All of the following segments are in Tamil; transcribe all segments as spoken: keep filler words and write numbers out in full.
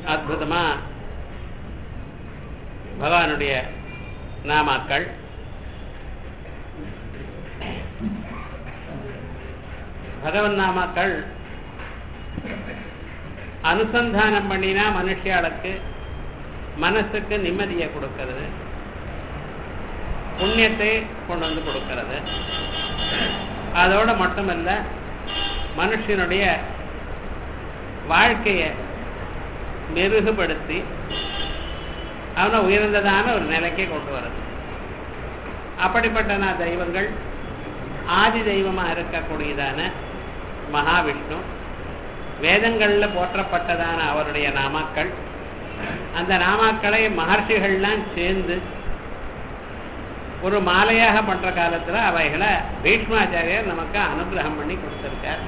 அற்புதமா பகவானுடைய நாமாக்கள். பகவன் நாமாக்கள் அனுசந்தானம் பண்ணினா மனுஷியாளுக்கு மனசுக்கு நிம்மதியை கொடுக்கிறது, புண்ணியத்தை கொண்டு வந்து கொடுக்கிறது. அதோட மட்டுமல்ல, மனுஷனுடைய வாழ்க்கையை மெருகுபடுத்தி அவனை உயர்ந்ததான ஒரு நிலைக்கே கொண்டு வருது. அப்படிப்பட்ட தெய்வங்கள் ஆதி தெய்வமாக இருக்கக்கூடியதான மகாவிஷ்ணு, வேதங்களில் போற்றப்பட்டதான அவருடைய நாமாக்கள். அந்த நாமாக்களை மகர்ஷிகள்லாம் சேர்ந்து ஒரு மாலையாக பண்ற காலத்துல அவைகளை பீஷ்மாச்சாரியர் நமக்கு அனுகிரகம் பண்ணி கொடுத்திருக்கார்.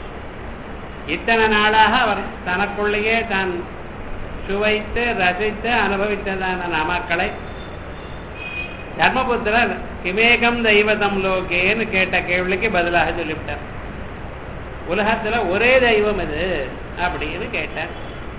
இத்தனை நாளாக அவர் தனக்குள்ளேயே தான் சுவைத்து ரசித்து அனுபவித்ததான நாமாக்களை தர்மபுத்திரர் கிமேகம் தெய்வதம் லோகேன்னு கேட்ட கேள்விக்கு பதிலாக சொல்லிவிட்டார். உலகத்துல ஒரே தெய்வம் இது அப்படின்னு கேட்டார்.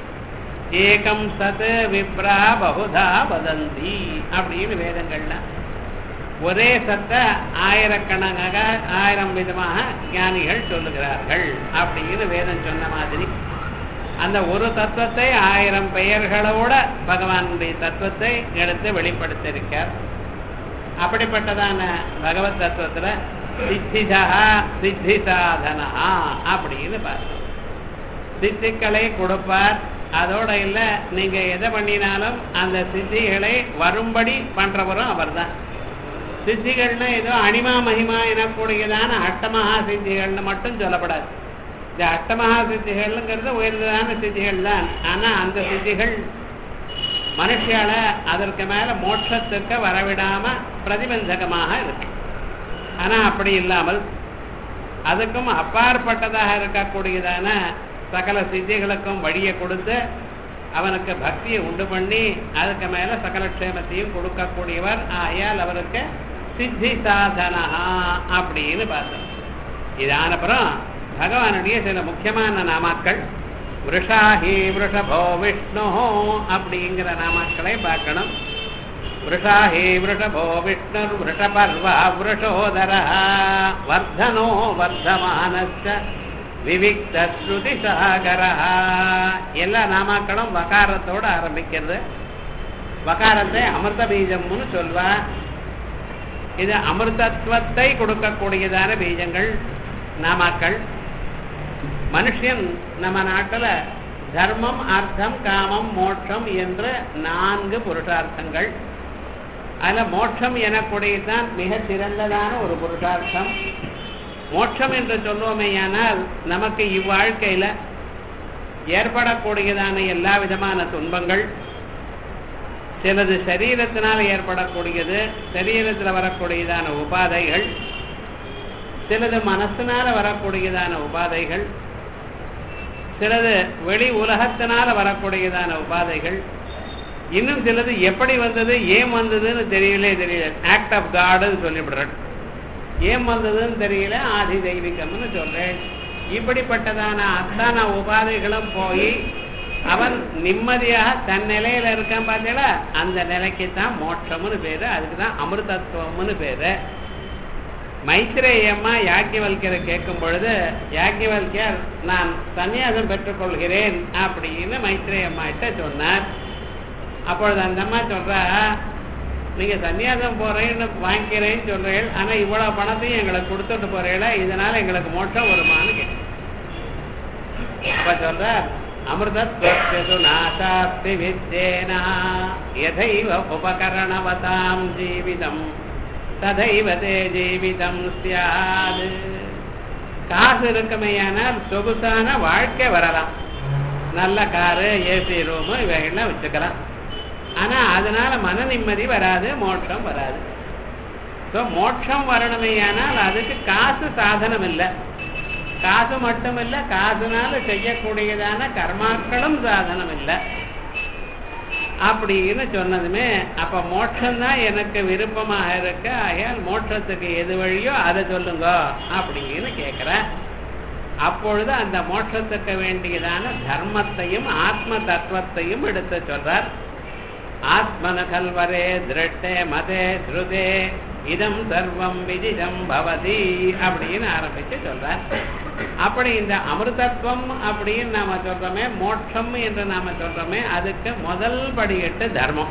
ஏகம் சத் விப்ரா பகுதா வதந்தி அப்படின்னு வேதங்கள்ல ஒரே சத்த ஆயிரக்கணக்காக ஆயிரம் விதமாக ஞானிகள் சொல்லுகிறார்கள் அப்படின்னு வேதம் சொன்ன மாதிரி அந்த ஒரு தத்துவத்தை ஆயிரம் பெயர்களோட பகவானுடைய தத்துவத்தை எடுத்து வெளிப்படுத்தியிருக்கார். அப்படிப்பட்டதான பகவத் தத்துவத்துல சித்திதா சித்தி சாதனா அப்படின்னு பார்த்தோம். சித்திகளை கொடுப்பார். அதோட இல்ல, நீங்க எதை பண்ணினாலும் அந்த சித்திகளை வரும்படி பண்றவரும் அவர் தான். சித்திகள்னா ஏதோ அனிமா மகிமா எனக்கூடியதான அஷ்டமகா சித்திகள்னு மட்டும் சொல்லப்படாது. இந்த அஷ்டமகா சித்திகள்ங்கிறது உயர்ந்ததான சித்திகள் தான். ஆனா அந்த சித்திகள் மனுஷியால அதற்கு மேல மோட்சத்துக்கு வரவிடாம பிரதிபந்தகமாக இருக்கு. ஆனா அப்படி இல்லாமல் அதுக்கும் அப்பாற்பட்டதாக இருக்கக்கூடியதான சகல சித்திகளுக்கும் வழியை கொடுத்து அவனுக்கு பக்தியை உண்டு பண்ணி அதுக்கு மேல சகல க்ஷேமத்தையும் கொடுக்கக்கூடியவர். ஆயால் அவருக்கு சித்தி சாதனா அப்படின்னு பார்த்தோம். இதானப்புறம் பகவானுடைய சில முக்கியமான நாமாக்கள் விருஷாஹி விருஷபோ விஷ்ணு அப்படிங்கிற நாமாக்களை பார்க்கணும். விருஷாஹி விருஷபோ விஷ்ணு விருஷபர்வா விருஷோதர வர்தனோ வர்தமானச்ச விவிக்த ஸ்ருதி சாகர. எல்லா நாமாக்களும் வகாரத்தோட ஆரம்பிக்கிறது. வகாரத்தை அமிர்த பீஜம்னு சொல்வா. இது அமிர்தத்துவத்தை கொடுக்கக்கூடியதான பீஜங்கள் நாமாக்கள். மனுஷன் நம்ம நாட்டில் தர்மம் அர்த்தம் காமம் மோட்சம் என்ற நான்கு புருஷார்த்தங்கள். அதில் மோட்சம் எனக்கூடியதான் மிக சிறந்ததான ஒரு புருஷார்த்தம். மோட்சம் என்று சொல்லுவோமேயானால் நமக்கு இவ்வாழ்க்கையில ஏற்படக்கூடியதான எல்லா விதமான துன்பங்கள், சிலது சரீரத்தினால் ஏற்படக்கூடியது, சரீரத்தில் வரக்கூடியதான உபாதைகள், சிலது மனசினால வரக்கூடியதான உபாதைகள், சிலது வெளி உலகத்தினால வரக்கூடியதான உபாதைகள், இன்னும் சிலது எப்படி வந்தது ஏன் வந்ததுன்னு தெரியலே தெரியல ஆக்ட் ஆஃப் காடுன்னு சொல்லிவிடுறேன். ஏன் வந்ததுன்னு தெரியல ஆதி தெய்வீகம்னு சொல்றேன். இப்படிப்பட்டதான அத்தனை உபாதைகளும் போய் அவன் நிம்மதியாக தன் நிலையில இருக்கான் பார்த்தீங்களா, அந்த நிலைக்குத்தான் மோட்சம்னு பேரு. அதுக்குதான் அமிர்தத்துவம்னு பேரு. மைத்ரேயம்மா யாக்கியவல்யரை கேட்கும் பொழுது யாக்கியவல்யர் நான் சன்னியாசம் பெற்றுக்கொள்கிறேன் அப்படின்னு மைத்ரேயம்மா கிட்ட சொன்னார். அப்பொழுது அந்த அம்மா சொல்றா, நீங்க சன்னியாசம் போறேன்னு வாங்கிக்கிறேன்னு சொல்றீங்க, ஆனா இவ்வளவு பணத்தையும் எங்களுக்கு கொடுத்துட்டு போறீங்களா, இதனால எங்களுக்கு மோட்சம் வருமானு கேட்டு அப்ப சொல்ற அமிர்தத்வஸ்து நாசாஸ்தி வித்யேனா யதைவ உபகரணவதாம் ஜீவிதம் ததைவ தே ஜீவிதம் ஸ்யாது. காசு இருக்குமையானால் சொகுசான வாழ்க்கை வரலாம், நல்ல காரு ஏசி ரூமு இவைகள்லாம் வச்சுக்கலாம். ஆனா அதனால மன நிம்மதி வராது, மோட்சம் வராது. ஸோ மோட்சம் வரணுமையானால் அதுக்கு காசு சாதனம் இல்லை. காசு மட்டும் இல்லை, காசுனால செய்யக்கூடியதான கர்மாக்களும் சாதனம் இல்லை அப்படின்னு சொன்னதுமே அப்ப மோட்சம்தான் எனக்கு விருப்பமாக இருக்க, ஆகையால் மோட்சத்துக்கு எது வழியோ அதை சொல்லுங்க அப்படின்னு கேட்கிறேன். அப்பொழுது அந்த மோட்சத்துக்கு வேண்டியதான தர்மத்தையும் ஆத்ம தத்துவத்தையும் எடுத்து சொல்றார். ஆத்மன கல்வரே திருட்டே மதே ஸ்ருதே இதம் சர்வம் விதிதம் பவதி அப்படின்னு ஆரம்பிச்சு சொல்றார். அப்படி இந்த அமிர்தத்துவம் அப்படின்னு நாம சொல்றோமே, மோட்சம் என்று நாம சொல்றோமே, அதுக்கு முதல் படியிட்டு தர்மம்.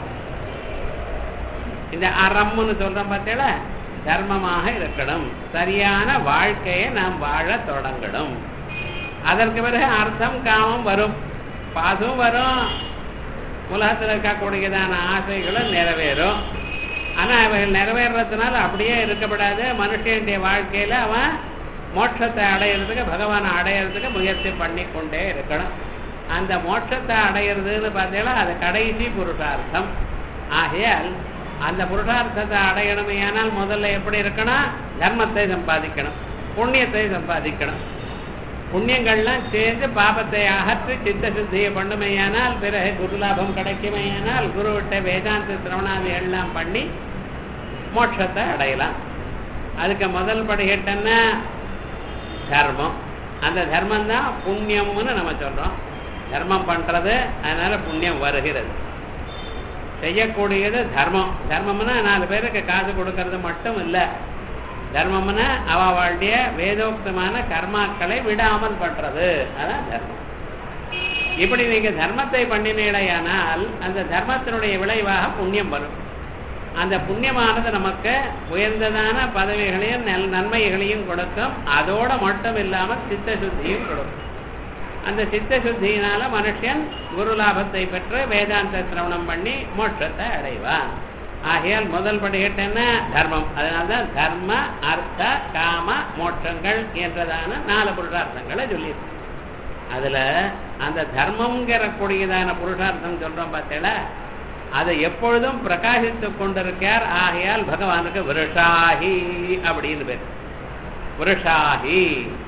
இந்த அறம்னு சொல்றோம் பார்த்தீங்களா, தர்மமாக இருக்கணும், சரியான வாழ்க்கையை நாம் வாழ தொடங்கணும். அதற்கு பிறகு அர்த்தம் காமம் வரும், பாதும் வரும், உலகத்தில் இருக்கக்கூடியதான ஆசைகளும் நிறைவேறும். ஆனா அவைகள் நிறைவேறதுனால அப்படியே இருக்கப்படாது. மனுஷனுடைய வாழ்க்கையில அவன் மோட்சத்தை அடையிறதுக்கு, பகவானை அடையிறதுக்கு முயற்சி பண்ணி கொண்டே இருக்கணும். அந்த மோட்சத்தை அடையிறதுன்னு பார்த்தீங்கன்னா அது கடைசி புருஷார்த்தம். ஆகையால் அந்த புருஷார்த்தத்தை அடையணுமே ஆனால் முதல்ல எப்படி இருக்கணும்? தர்மத்தை சம்பாதிக்கணும், புண்ணியத்தை சம்பாதிக்கணும். புண்ணியங்கள்லாம் சேர்ந்து பாபத்தை அகற்றி சித்த சுத்தியை பண்ணுமையானால் பிறகு குருலாபம் கிடைக்குமையானால் குருவிட்ட வேதாந்த சிரவணாதி எல்லாம் பண்ணி மோட்சத்தை அடையலாம். அதுக்கு முதல் படிக்கட்டுன்னா தர்மம். அந்த தர்மம் தான் புண்ணியம்னு நம்ம சொல்றோம். தர்மம் பண்றது, அதனால புண்ணியம் வருகிறது. செய்யக்கூடியது தர்மம். தர்மம்னா நாலு பேருக்கு காசு கொடுக்கறது மட்டும் இல்லை. தர்மம்னா அவளுடைய வேதோக்தமான கர்மாக்களை விடாமல் பண்றது, அதான் தர்மம். இப்படி நீங்க தர்மத்தை பண்ணினீடையானால் அந்த தர்மத்தினுடைய விளைவாக புண்ணியம் வரும். அந்த புண்ணியமானது நமக்கு உயர்ந்ததான பதவிகளையும் நன்மைகளையும் கொடுக்கும். அதோட மட்டும் இல்லாமல் சித்த சுத்தியும் கொடுக்கும். அந்த சித்த சுத்தியினால மனுஷன் குரு லாபத்தை பெற்று வேதாந்த சிரவணம் பண்ணி மோட்சத்தை அடைவான். ஆகையால் முதல் படிக்கட்டு தர்மம். அதனால்தான் தர்ம அர்த்த காம மோட்சங்கள் என்றதான நாலு புருஷார்த்தங்களை சொல்லியிருக்கு. அதுல அந்த தர்மங்கிற கூடியதான புருஷார்த்தம் சொல்றோம் பார்த்தீங்களா, அதை எப்பொழுதும் பிரகாசித்து கொண்டிருக்கார். ஆகையால் பகவானுக்கு விருஷாஹி அப்படின்னு பேர். விருஷாஹி,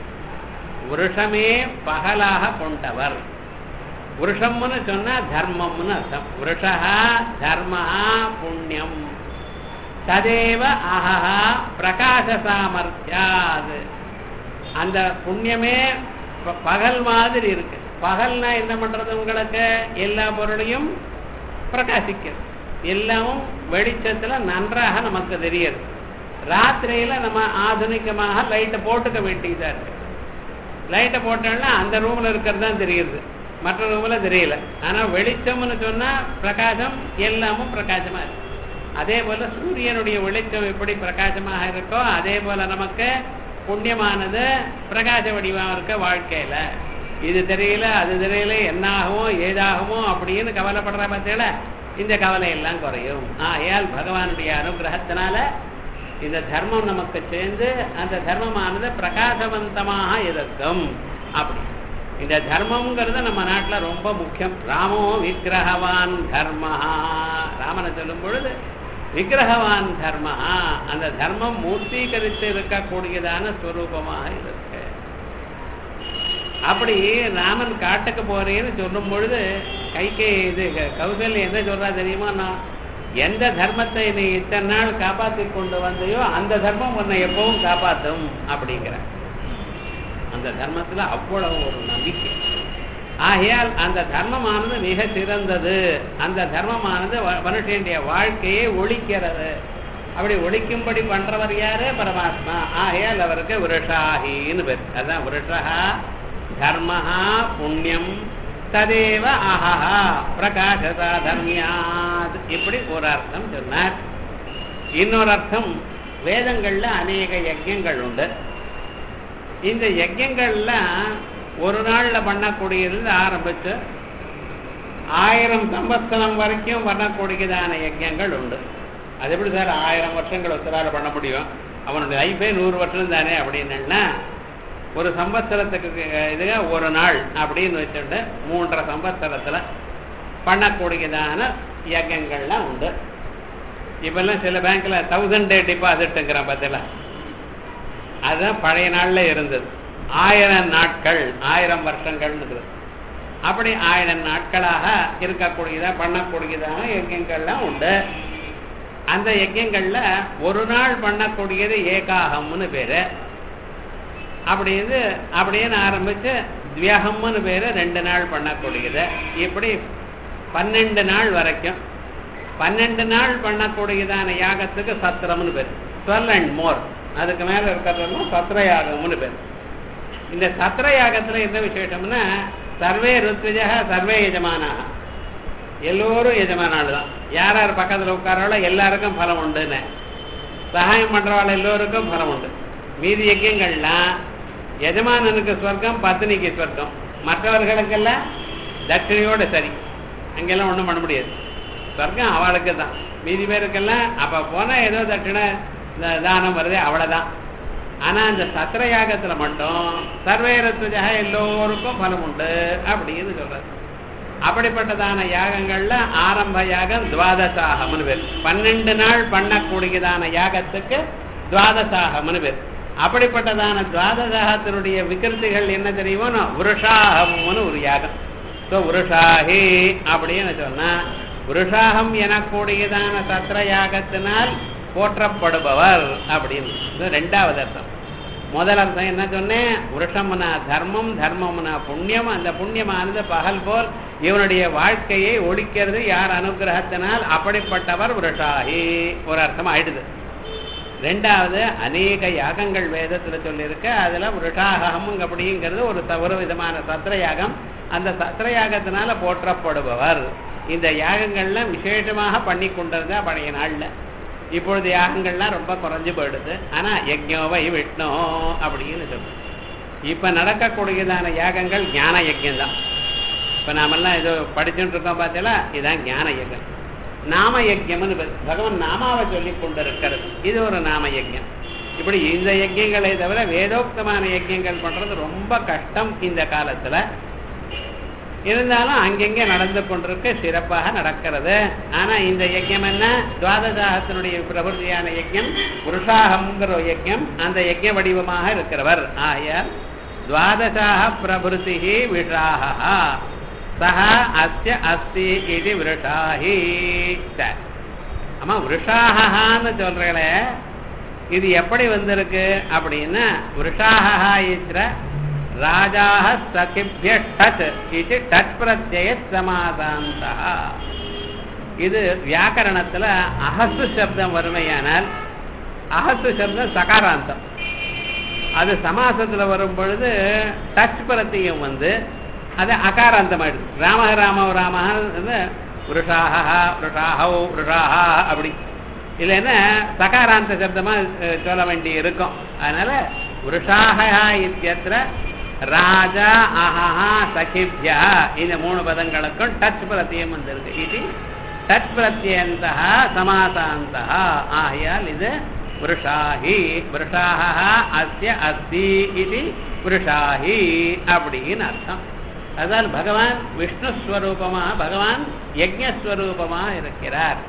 விருஷமே பகலாக கொண்டவர். விருஷம்னு சொன்னா தர்மம்னு அர்த்தம். விருஷா தர்மா புண்ணியம் ததேவ அஹஹா பிரகாச சாமர்த்தியாது. அந்த புண்ணியமே பகல் மாதிரி இருக்கு. பகல்னா என்ன பண்றது? உங்களுக்கு எல்லா பொருளையும் பிரகாசிக்கிறது, எல்லாமும் வெளிச்சத்துல நன்றாக நமக்கு தெரியுது. ராத்திரியில நம்ம ஆதுனிகமாக லைட்டை போட்டுக்க வேண்டியதா இருக்கு. லைட்டை போட்டோம்னா அந்த ரூம்ல இருக்கிறது தான் தெரியுது, மற்ற ரூம்ல தெரியல. ஆனா வெளிச்சம்னு சொன்னா பிரகாசம், எல்லாமும் பிரகாசமா இருக்கு. அதே போல சூரியனுடைய வெளிச்சம் எப்படி பிரகாசமாக இருக்கோ அதே போல நமக்கு புண்ணியமானது பிரகாச வடிவம் இருக்க வாழ்க்கையில. இது தெரியல அது தெரியல என்ன ஆகுமோ ஏதாகுமோ அப்படின்னு கவலைப்படுற பார்த்தீங்கள, இந்த கவலை எல்லாம் குறையும். ஆகையால் பகவானுடைய அனுகிரகத்தினால இந்த தர்மம் நமக்கு சேர்ந்து அந்த தர்மமானது பிரகாசவந்தமாக இருக்கும். அப்படி இந்த தர்மம்ங்கிறது நம்ம நாட்டில் ரொம்ப முக்கியம். ராமோ விக்கிரகவான் தர்ம, ராமனை சொல்லும் பொழுது விக்கிரகவான் தர்ம, அந்த தர்மம் மூர்த்தீகரித்து இருக்கக்கூடியதான ஸ்வரூபமாக இருக்கு. அப்படி ராமன் காட்டுக்கு போறேன்னு சொல்லும் பொழுது கைகே இது கௌசல்யா என்ன சொல்றா தெரியுமா? நான் எந்த தர்மத்தை நீ இத்தனை நாள் காப்பாற்றி கொண்டு வந்தையோ அந்த தர்மம் உன்னை எப்பவும் காப்பாற்றும் அப்படிங்கிற அந்த தர்மத்துல அவ்வளவு ஒரு நம்பிக்கை. ஆகையால் அந்த தர்மமானது மிக சிறந்தது. அந்த தர்மமானது மனுஷனுடைய வாழ்க்கையை ஒழிக்கிறது. அப்படி ஒழிக்கும்படி பண்றவர் யாரு? பரமாத்மா. ஆகையால் அவருக்கு விருஷாஹின்னு பேர். அதான் விருஷா தர்மஹா புண்ணியம் ததேவ அஹஹா பிரகாசதா தர்மியாத். இப்படி ஒரு அர்த்தம் சொன்னார். இன்னொரு அர்த்தம், வேதங்கள்ல அநேக யஜ்யங்கள் உண்டு. இந்த யஜ்யங்கள்லாம் ஒரு நாள்ல பண்ணக்கூடியது ஆரம்பிச்சு ஆயிரம் சம்பத்சரம் வரைக்கும் பண்ணக்கூடியதான யஜ்யங்கள் உண்டு. அது எப்படி சார் ஆயிரம் வருஷங்கள் ஒருத்தரால பண்ண முடியும்? அவனுடைய லைஃபே நூறு வருஷம் தானே அப்படின்னா, ஒரு சம்பத்சரத்துக்கு இதுங்க ஒரு நாள் அப்படின்னு வச்சுட்டு மூன்றரை சம்பத்சரத்துல பண்ணக்கூடியதான யஜ்யங்கள்லாம் உண்டு. இப்பெல்லாம் சில பேங்க்ல தௌசண்ட் டே டிபாசிட்டுங்கிறான் பார்த்தல, அதுதான் பழைய நாள்ல இருந்தது. ஆயிரம் நாட்கள் ஆயிரம் வருஷங்கள். அப்படி ஆயிரம் நாட்களாக இருக்கக்கூடியதா பண்ணக்கூடியதான யஜ்யங்கள்லாம் உண்டு. அந்த யஜ்யங்கள்ல ஒரு நாள் பண்ணக்கூடியது ஏகாகம்னு பேரு. அப்படின்னு அப்படின்னு ஆரம்பிச்சு திவ்யகம்னு பேரு ரெண்டு நாள் பண்ணக்கூடியது. இப்படி பன்னெண்டு நாள் வரைக்கும் பன்னெண்டு நாள் பண்ணக்கூடியதான யாகத்துக்கு சத்திரம்னு பேர். டுவெல் அண்ட் மோர், அதுக்கு மேல இருக்கிறதெல்லாம் சத்திர யாகம்னு பேர். இந்த சத்திர யாகத்துல என்ன விசேஷம்னா சர்வே ருத்விஜா சர்வே எஜமானா, எல்லோரும் எஜமானாள் தான். யார் யார் பக்கத்துல உட்காராளோ எல்லாருக்கும் பலம் உண்டுன்னு, சகாயம் பண்றவாள் எல்லோருக்கும் பலம் உண்டு. மீதி யஜ்யங்கள்லாம் எஜமானனுக்கு சொர்க்கம், பத்னிக்கு சொர்க்கம், மற்றவர்களுக்கெல்லாம் தட்சிணையோட சரி, அங்கெல்லாம் ஒன்றும் பண்ண முடியாது. சொர்க்கம் அவளுக்கு தான், மீதி பேருக்கெல்லாம் அப்ப போனா ஏதோ தட்சிணை தானம் வருது அவ்வளவுதான். ஆனா அந்த சத்திர யாகத்துல மட்டும் சர்வேரத்துஜா எல்லோருக்கும் பலம் உண்டு அப்படின்னு சொல்றது. அப்படிப்பட்டதான யாகங்கள்ல ஆரம்ப யாகம் துவாதசாகம்னு பேர். பன்னெண்டு நாள் பண்ணக்கூடியதான யாகத்துக்கு துவாதசாகம்னு பேர். அப்படிப்பட்டதான துவாதசாகத்தினுடைய விகிருத்திகள் என்ன தெரியுமோ, உருஷாகம்னு ஒரு யாகம். ஸோ உருஷாஹி அப்படின்னு சொன்னா உருஷாகம் எனக்கூடியதான சத்திர யாகத்தினால் போற்றப்படுபவர் அப்படின்னு ரெண்டாவது அர்த்தம். முதல் அர்த்தம் என்ன சொன்னேன், உருஷம்னா தர்மம், தர்மம்னா புண்ணியம். அந்த புண்ணியமானது பகல் போல் இவனுடைய வாழ்க்கையை ஒழிக்கிறது யார் அனுகிரகத்தினால், அப்படிப்பட்டவர் உருஷாஹி ஒரு அர்த்தம் ஆயிடுது. ரெண்டாவது அநேக யாகங்கள் வேதத்துல சொல்லியிருக்க, அதுல உருஷாகம் அப்படிங்கிறது ஒரு ஒரு விதமான சத்திர யாகம். அந்த சத்திர யாகத்தினால போற்றப்படுபவர். இந்த யாகங்கள்லாம் விசேஷமாக பண்ணி கொண்டிருந்தா பழைய நாள்ல. இப்பொழுது யாகங்கள்லாம் ரொம்ப குறைஞ்சு போயிடுது. ஆனா யஜ்ஞோவை விஷ்ணு அப்படின்னு சொல்றோம். இப்ப நடக்கக்கூடியதான யாகங்கள் ஞான யஜ்யம் தான். இப்ப நாமெல்லாம் ஏதோ படிச்சுட்டு இருக்கோம் பார்த்தீங்களா, இதுதான் ஞான யஜ்யம். நாம யஜ்யம்னு பகவான் நாமாவை சொல்லி கொண்டிருக்கிறது, இது ஒரு நாம யஜ்யம். இப்படி இந்த யஜ்யங்களை தவிர வேதோக்தமான யஜ்யங்கள் பண்றது ரொம்ப கஷ்டம் இந்த காலத்துல. இருந்தாலும் அங்கெங்கே நடந்து கொண்டிருக்க சிறப்பாக நடக்கிறது. ஆனா இந்த யஜ்யம் என்ன, துவாதசாகத்தினுடைய பிரபுதியான யஜ்யம் புருஷாகம்ங்கிற யஜ்யம், அந்த யஜ்ய வடிவமாக இருக்கிறவர். ஆயால் துவாதசாக பிரபுதி விஷாகா சஹ அஸ்ய அஸ்தி இது விருஷாஹி. ஆமா விருஷாகான்னு சொல்றே, இது எப்படி வந்திருக்கு அப்படின்னா விருஷாகா இத்திர ராஜாஹ சகிப்ய டச் இது டச் பிரத்யய சமாதாந்தா. இது வியாக்கரணத்துல அஹசு சப்தம் வறுமையானால் அஹசு சப்தம் சகாராந்தம், அது சமாசத்துல வரும் பொழுது டச் பிரத்தியம் வந்து அது அகாராந்தம் ஆயிடுது. ராம ராம ராம புருஷாஹா புருஷாஹோ புருஷாஹா அப்படி இல்லைன்னா சகாராந்த சப்தமா சொல்ல வேண்டி இருக்கும். அதனால புருஷாஹா இத்தியத்திர ராஜா அஹா சகிப்யா இந்த மூணு பதங்களுக்கும் டச் பிரத்தியம் வந்திருக்கு. இது டச் பிரத்யந்தா சமாசாந்தா. ஆகையால் இது புருஷாஹி புருஷாஹா அஸ்ய அஸ்தி இது புருஷாஹி அப்படின்னு அர்த்தம். அதால் பகவான் விஷ்ணுஸ்வரூபமா, பகவான் யஜ்ஞஸ்வரூபமா இருக்கிறார்.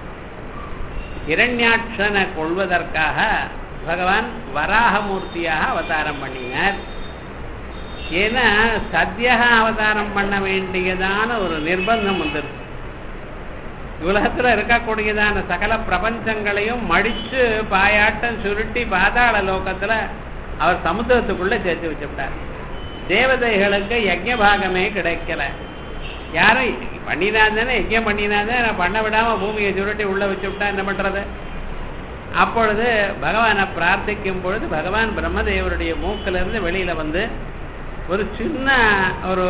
இரண்யாட்சனை கொள்வதற்காக பகவான் வராகமூர்த்தியாக அவதாரம் பண்ணினார். ஏன்னா சத்தியாக அவதாரம் பண்ண வேண்டியதான ஒரு நிர்பந்தம் வந்துருக்கு. உலகத்துல இருக்கக்கூடியதான சகல பிரபஞ்சங்களையும் மடிச்சு பாயாட்டம் சுருட்டி பாதாள லோகத்துல அவர் சமுத்திரத்துக்குள்ள சேர்த்து வச்சுட்டார். தேவதைகளுக்கு யஜ்ஞ பாகமே கிடைக்கல. யாரும் பண்ணினாதானே யஜ்ஞம் பண்ணினாதான் நான் பண்ண விடாம பூமியை சுருட்டி உள்ள வச்சு விட்டா என்ன பண்றது? அப்பொழுது பகவானை பிரார்த்திக்கும் பொழுது பகவான் பிரம்மதேவருடைய மூக்கிலிருந்து வெளியில வந்து ஒரு சின்ன ஒரு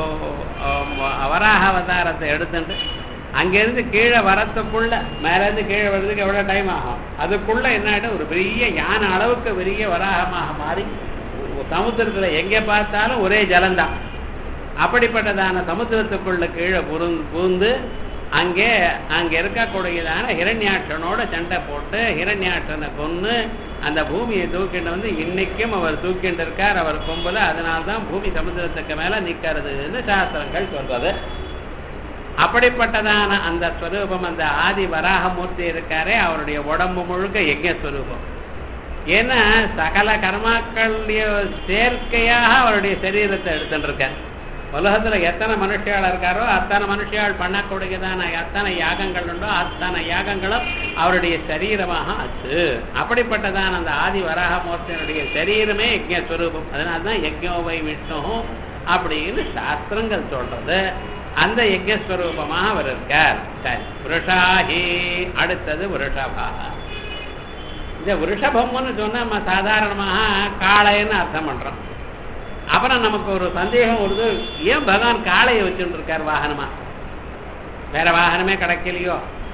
வராக அவதாரத்தை எடுத்துட்டு அங்கிருந்து கீழே வரத்துக்குள்ள மேலேருந்து கீழே வர்றதுக்கு எவ்வளவு டைம் ஆகும், அதுக்குள்ள என்ன ஒரு பெரிய யானை அளவுக்கு பெரிய வராகமாக மாறி சமுத்திரத்துல எங்க பார்த்தாலும் ஒரே ஜலந்தான். அப்படிப்பட்டதான சமுத்திரத்துக்குள்ள கீழே புருந்து பூந்து அங்கே அங்க இருக்கக்கூடியதான ஹிரண்யாட்சனோட சண்டை போட்டு ஹிரண்யாட்சனை கொன்னு அந்த பூமியை தூக்கிட்டு வந்து இன்னைக்கும் அவர் தூக்கிட்டு இருக்கார் அவர் கொம்புல. அதனால்தான் பூமி சமுத்திரத்துக்கு மேல நிக்கிறதுன்னு சாஸ்திரங்கள் சொல்றது. அப்படிப்பட்டதான அந்த ஸ்வரூபம் அந்த ஆதி வராகமூர்த்தி இருக்காரே அவருடைய உடம்பு முழுக்க யஜ்ஞஸ்வரூபம். ஏன்னா சகல கர்மாக்களுடைய சேர்க்கையாக அவருடைய சரீரத்தை எடுத்துட்டு இருக்கார். உலகத்துல எத்தனை மனுஷியாள் இருக்காரோ அத்தனை மனுஷியாள் பண்ணக்கூடியதான எத்தனை யாகங்கள் உண்டோ அத்தனை யாகங்களும் அவருடைய சரீரமாக ஆச்சு. அப்படிப்பட்டதான் அந்த ஆதி வராகமூர்த்தியினுடைய சரீரமே யஜ்ஞஸ்வரூபம். அதனால்தான் யஜ்ஞோவை விஷ்ணு அப்படின்னு சாஸ்திரங்கள் சொல்றது. அந்த யஜ்ஞஸ்வரூபமாக அவர் இருக்கார். சரி, விருஷாஹி. அடுத்தது விருஷபா. இந்த விருஷபம்னு சொன்னா நம்ம சாதாரணமாக காளைன்னு அர்த்தம் பண்றோம். அப்புறம் நமக்கு ஒரு சந்தேகம் வருது, ஏன் பகவான் காளையை வச்சுட்டு இருக்கார் வாகனமா? வேற வாகனமே கிடைக்கலையோ?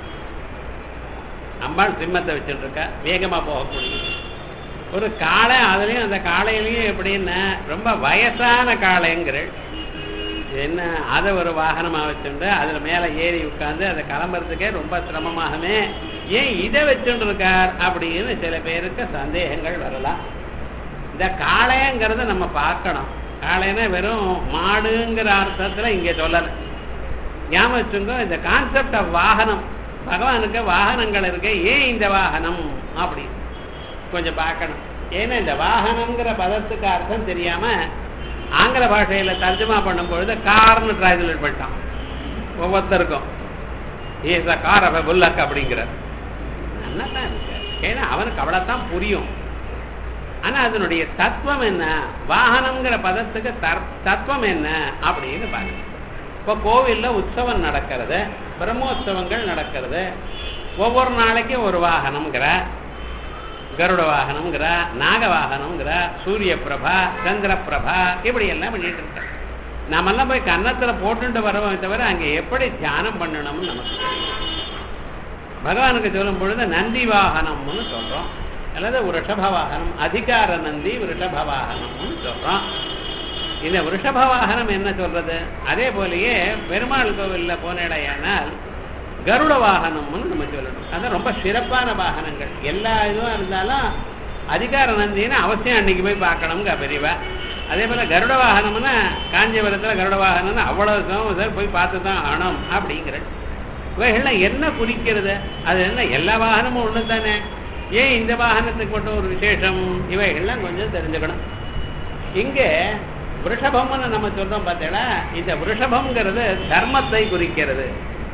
அம்பாள் சிம்மத்தை வச்சுட்டு இருக்கா, வேகமா போகக்கூடிய ஒரு காளை. அதுலயும் அந்த காளையிலையும் எப்படின்னா ரொம்ப வயசான காளைங்கிற என்ன, அதை ஒரு வாகனமா வச்சுட்டு அதுல மேல ஏறி உட்கார்ந்து அதை கிளம்புறதுக்கே ரொம்ப சிரமமாகவே ஏன் இதை வச்சுட்டு இருக்கார் அப்படின்னு சில பேருக்கு சந்தேகங்கள் வரலாம். இந்த காளைங்கிறத நம்ம பார்க்கணும். காளைன்னா வெறும் மாடுங்கிற அர்த்தத்துல இங்க சொல்லல. ஞாபகம் வச்சுங்க, இந்த கான்செப்ட் ஆஃப் வாகனம், பகவானுக்கு வாகனங்கள் இருக்கு, ஏன் இந்த வாகனம் அப்படி கொஞ்சம் பார்க்கணும். ஏன்னா இந்த வாகனம்ங்கிற பதத்துக்கு அர்த்தம் தெரியாம ஆங்கில பாஷையில தர்ஜமா பண்ணும் பொழுது கார்னு டிரான்ஸ்லேட் பண்ணிட்டான் ஒவ்வொருத்தருக்கும். ஏச கார் அப்ப புல்லக் அப்படிங்கிற நல்லா தான் இருக்கு. ஏன்னா அவனுக்கு அவ்வளவுதான் புரியும். ஆனா அதனுடைய தத்துவம் என்ன, வாகனம்ங்கிற பதத்துக்கு தத்துவம் என்ன அப்படின்னு பாருங்க. இப்போ கோவில்ல உற்சவம் நடக்கிறது, பிரம்மோற்சவங்கள் நடக்கிறது. ஒவ்வொரு நாளைக்கும் ஒரு வாகனம்ங்கிற, கருட வாகனம்ங்கிற, நாக வாகனம்ங்கிற, சூரிய பிரபா, சந்திர பிரபா, இப்படி எல்லாம் பண்ணிட்டு இருக்க. நாமெல்லாம் போய் கன்னத்துல போட்டுட்டு வரவோம் தவிர அங்கே எப்படி தியானம் பண்ணணும்னு நமக்கு தெரியும். பகவானுக்கு சொல்லும் பொழுது நந்தி வாகனம்னு சொல்றோம், அல்லது ரிஷப வாகனம், அதிகார நந்தி ரிஷப வாகனம்னு சொல்றோம். இந்த ரிஷப வாகனம் என்ன சொல்றது? அதே போலயே பெருமாள் கோவில்ல போனடையானால் கருட வாகனம்னு நம்ம சொல்லணும். அது ரொம்ப சிறப்பான வாகனங்கள். எல்லா இதுவும் இருந்தாலும் அதிகார நந்தின்னு அவசியம் அன்னைக்கு போய் பார்க்கணுங்க பெரியவா. அதே போல கருட வாகனம்னா காஞ்சிபுரத்துல கருட வாகனம்னு அவ்வளவு போய் பார்த்து தான் ஆனோம் அப்படிங்கிற. இவைகள்லாம் என்ன குறிக்கிறது? அது என்ன, எல்லா வாகனமும் ஒண்ணு தானே, ஏன் இந்த வாகனத்துக்கு மட்டும் ஒரு விசேஷம்? இவைகள்லாம் கொஞ்சம் தெரிஞ்சுக்கணும். இங்க விருஷபம்னு நம்ம சொல்றோம் பார்த்தீங்களா, இந்த விருஷபம்ங்கிறது தர்மத்தை குறிக்கிறது.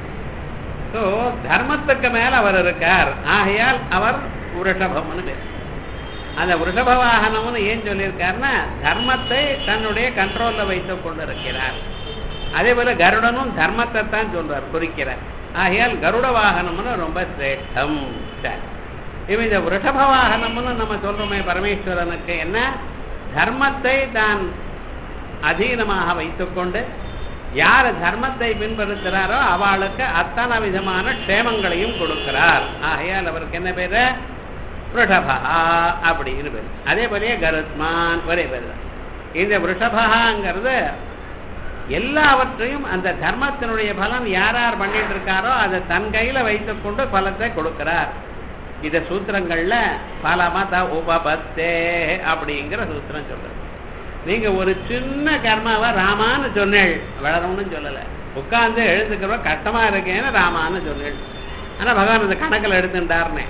ஸோ தர்மத்துக்கு மேல அவர் இருக்கார், ஆகையால் அவர் விருஷபம்னு பேர். அந்த விருஷப வாகனம்னு ஏன் சொல்லியிருக்காருன்னா தர்மத்தை தன்னுடைய கண்ட்ரோல்ல வைத்துக் கொண்டு இருக்கிறார். அதே போல கருடனும் தர்மத்தை தான் சொல்றார், குறிக்கிறார். ஆகையால் கருட வாகனம்னு ரொம்ப சிரேஷ்டம். இவன் இந்த விருஷப வாகனம்னு நம்ம சொல்றோமே பரமேஸ்வரனுக்கு என்ன, தர்மத்தை தான் அதீனமாக வைத்துக்கொண்டு யார் தர்மத்தை பின்பற்றுகிறாரோ அவளுக்கு அத்தனை விதமான க்ஷேமங்களையும் கொடுக்கிறார். ஆகையால் அவருக்கு என்ன பேரு? விருஷபா அப்படின்னு பேரு. அதே போலயே கருத்மான் ஒரே பேரு தான். இந்த விருஷபாங்கிறது எல்லாவற்றையும் அந்த தர்மத்தினுடைய பலன் யார் யார் பண்ணிட்டு இருக்காரோ அதை தன் கையில வைத்துக் கொண்டு பலத்தை கொடுக்கிறார். இத சூத்திரங்கள்ல பலமத உபபத்தே அப்படிங்கிற சூத்திரம் சொல்றது. நீங்க ஒரு சின்ன கர்மாவை ராமான்னு சொன்னேள், வளரணும்னு சொல்லல. உட்கார்ந்து எழுதுக்கிறவ கஷ்டமா இருக்கேன்னு ராமான்னு சொன்னேள். ஆனா பகவான் இந்த கணக்கில் எடுத்துட்டாருன்னு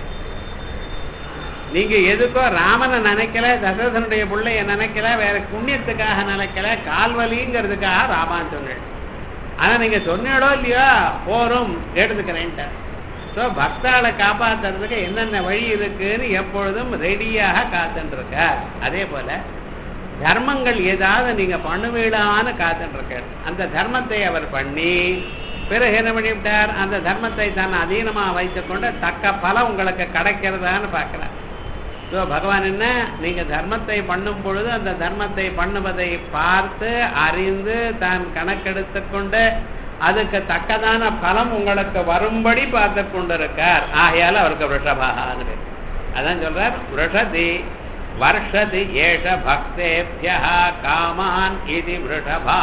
நீங்க எதுக்கோ ராமனை நினைக்கல, தசரதனுடைய பிள்ளைய நினைக்கல, வேற புண்ணியத்துக்காக நினைக்கல, கால்வலிங்கிறதுக்காக ராமான்னு சொன்னேள். ஆனா நீங்க சொன்னீடோ இல்லையோ போரும் எடுத்துக்கிறேன்ட்ட. ஸோ பக்தாளை காப்பாற்றுறதுக்கு என்னென்ன வழி இருக்குன்னு எப்பொழுதும் ரெடியாக காத்துட்டு இருக்க. அதே போல தர்மங்கள் ஏதாவது நீங்க பண்ணுவீடான்னு காத்துட்டு இருக்க. அந்த தர்மத்தை அவர் பண்ணி பிறகு என்ன பண்ணிவிட்டார், அந்த தர்மத்தை தன் அதீனமா வைத்துக்கொண்டு தக்க பலம் உங்களுக்கு கிடைக்கிறதான்னு பார்க்கிறார். ஸோ பகவான் என்ன, நீங்க தர்மத்தை பண்ணும் பொழுது அந்த தர்மத்தை பண்ணுவதை பார்த்து அறிந்து தான் கணக்கெடுத்து கொண்டு அதுக்கு தக்கதான பலம் உங்களுக்கு வரும்படி பார்த்து கொண்டிருக்கார். ஆகையால அவருக்கு விருஷபான்னு பேர். அதான் சொல்றார், விருஷதி வருஷதி ஏஷ பக்தேப்யா காமான் இது விருஷபா.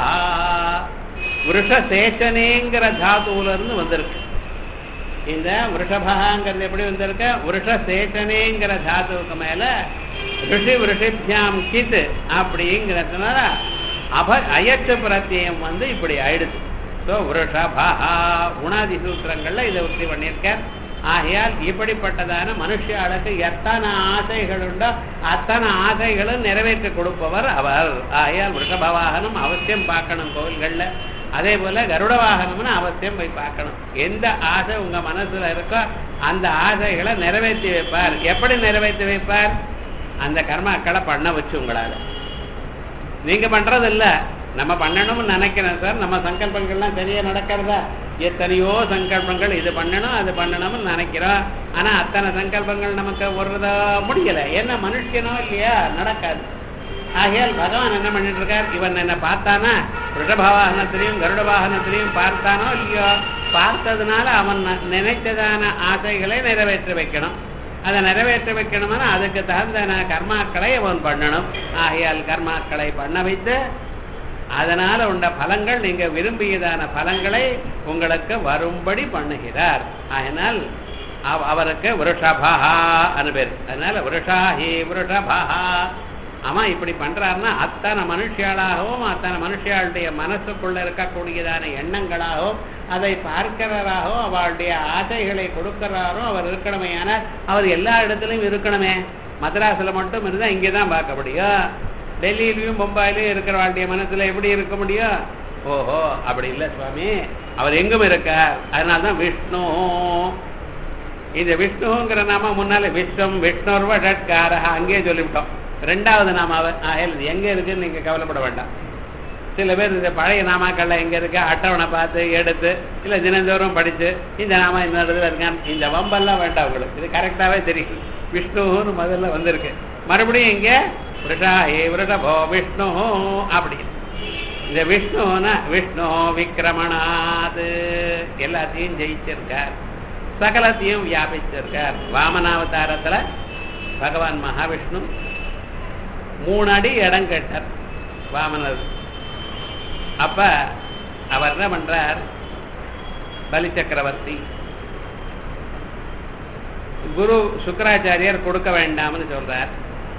விருஷசேஷனேங்கிற தாத்துவுல இருந்து வந்திருக்கு. இந்த விருஷபாங்கிறது எப்படி வந்திருக்க, விருஷசேஷனேங்கிற தாத்துவுக்கு மேல ரிஷி விருஷிபியாம் கித் அப்படிங்கிறதுனால அப அயற்று பிரத்தியம் வந்து இப்படி ஆயிடுச்சு. ஸோ விருஷபா உணாதி சூத்திரங்கள்ல இதை உறுதி பண்ணியிருக்கார். ஆகையால் இப்படிப்பட்டதான மனுஷாளுக்கு எத்தனை ஆசைகள் உண்டோ அத்தனை ஆசைகளும் நிறைவேற்றி கொடுப்பவர் அவர். ஆகையால் ரிஷப வாகனம் அவசியம் பார்க்கணும் கோவில்கள்ல. அதே போல கருட வாகனம்னு அவசியம் போய் பார்க்கணும். எந்த ஆசை உங்க மனசுல இருக்கோ அந்த ஆசைகளை நிறைவேற்றி வைப்பார். எப்படி நிறைவேற்றி வைப்பார்? அந்த கர்மாக்களை பண்ண வச்சு உங்களால. நீங்க பண்றது இல்ல, நம்ம பண்ணணும்னு நினைக்கிறேன் சார். நம்ம சங்கல்பங்கள்லாம் சரியா நடக்கிறதா? எத்தனையோ சங்கல்பங்கள், இது பண்ணணும் அது பண்ணணும்னு நினைக்கிறோம். ஆனா அத்தனை சங்கல்பங்கள் நமக்கு ஒருதா முடியல. என்ன மனுஷனோ இல்லையா, நடக்காது. ஆகையால் பகவான் என்ன பண்ணிட்டு இருக்கார்? இவன் என்ன பார்த்தானா? ரிஷப வாகனத்திலையும் கருட வாகனத்திலையும் பார்த்தானோ இல்லையோ, பார்த்ததுனால அவன் நினைத்ததான ஆசைகளை நிறைவேற்றி வைக்கணும். அதை நிறைவேற்றி வைக்கணும்னா அதுக்கு தகுந்த கர்மாக்களை அவன் பண்ணணும். ஆகையால் கர்மாக்களை பண்ண வைத்து அதனால உண்ட பலங்கள், நீங்க விரும்பியதான பலங்களை உங்களுக்கு வரும்படி பண்ணுகிறார். அதனால் அவருக்கு விருஷபா அனுபேர். அதனால விருஷாஹி விருஷபா. ஆமா இப்படி பண்றாருன்னா அத்தனை மனுஷியாளாகவும் அத்தனை மனுஷியாளுடைய மனசுக்குள்ள இருக்கக்கூடியதான எண்ணங்களாகவும் அதை பார்க்கிறவராகவும் அவளுடைய ஆசைகளை கொடுக்கிறாரோ அவர் இருக்கணுமே. ஆனால் அவர் எல்லா இடத்துலையும் இருக்கணுமே. மദ്രാസിல் மட்டும் இருந்தால் இங்கே தான் பார்க்க முடியும். டெல்லியிலையும் மும்பாயிலையும் இருக்கிறவாளுடைய மனசுல எப்படி இருக்க முடியும்? ஓஹோ, அப்படி இல்லை சுவாமி, அவர் எங்கும் இருக்கார். அதனால்தான் விஷ்ணு. இந்த விஷ்ணுங்கிற நாம முன்னால விஸ்வம் விஷ்ணுர்வ ஷட்காரஹ அங்கேயே சொல்லிவிட்டோம். ரெண்டாவது நாம எங்க இருக்குன்னு நீங்க கவலைப்பட வேண்டாம். சில பேர் இந்த பழைய நாமாக்கள்ல எங்க இருக்கு அட்டவணை பார்த்து எடுத்து இல்ல தினந்தோறும் படிச்சு இந்த நாம இந்த இடத்துல இருக்கான், இந்த வம்பெல்லாம் வேண்டாம் உங்களுக்கு. இது கரெக்டாவே தெரியும். விஷ்ணுன்னு முதல்ல வந்திருக்கு. மறுபடியும் இங்க விருஷாஹே விருஷபோ விஷ்ணு அப்படி. இந்த விஷ்ணுனா விஷ்ணு விக்கிரமணாது எல்லாத்தையும் ஜெயிச்சிருக்கார், சகலத்தையும் வியாபிச்சிருக்கார். வாமனாவதாரத்துல பகவான் மகாவிஷ்ணு மூணு அடி இடம் கேட்டார் வாமனர். அப்ப அவர் என்ன பண்றார்? பலி சக்கரவர்த்தி குரு சுக்கராச்சாரியர் கொடுக்க வேண்டாம்னு சொல்றார்.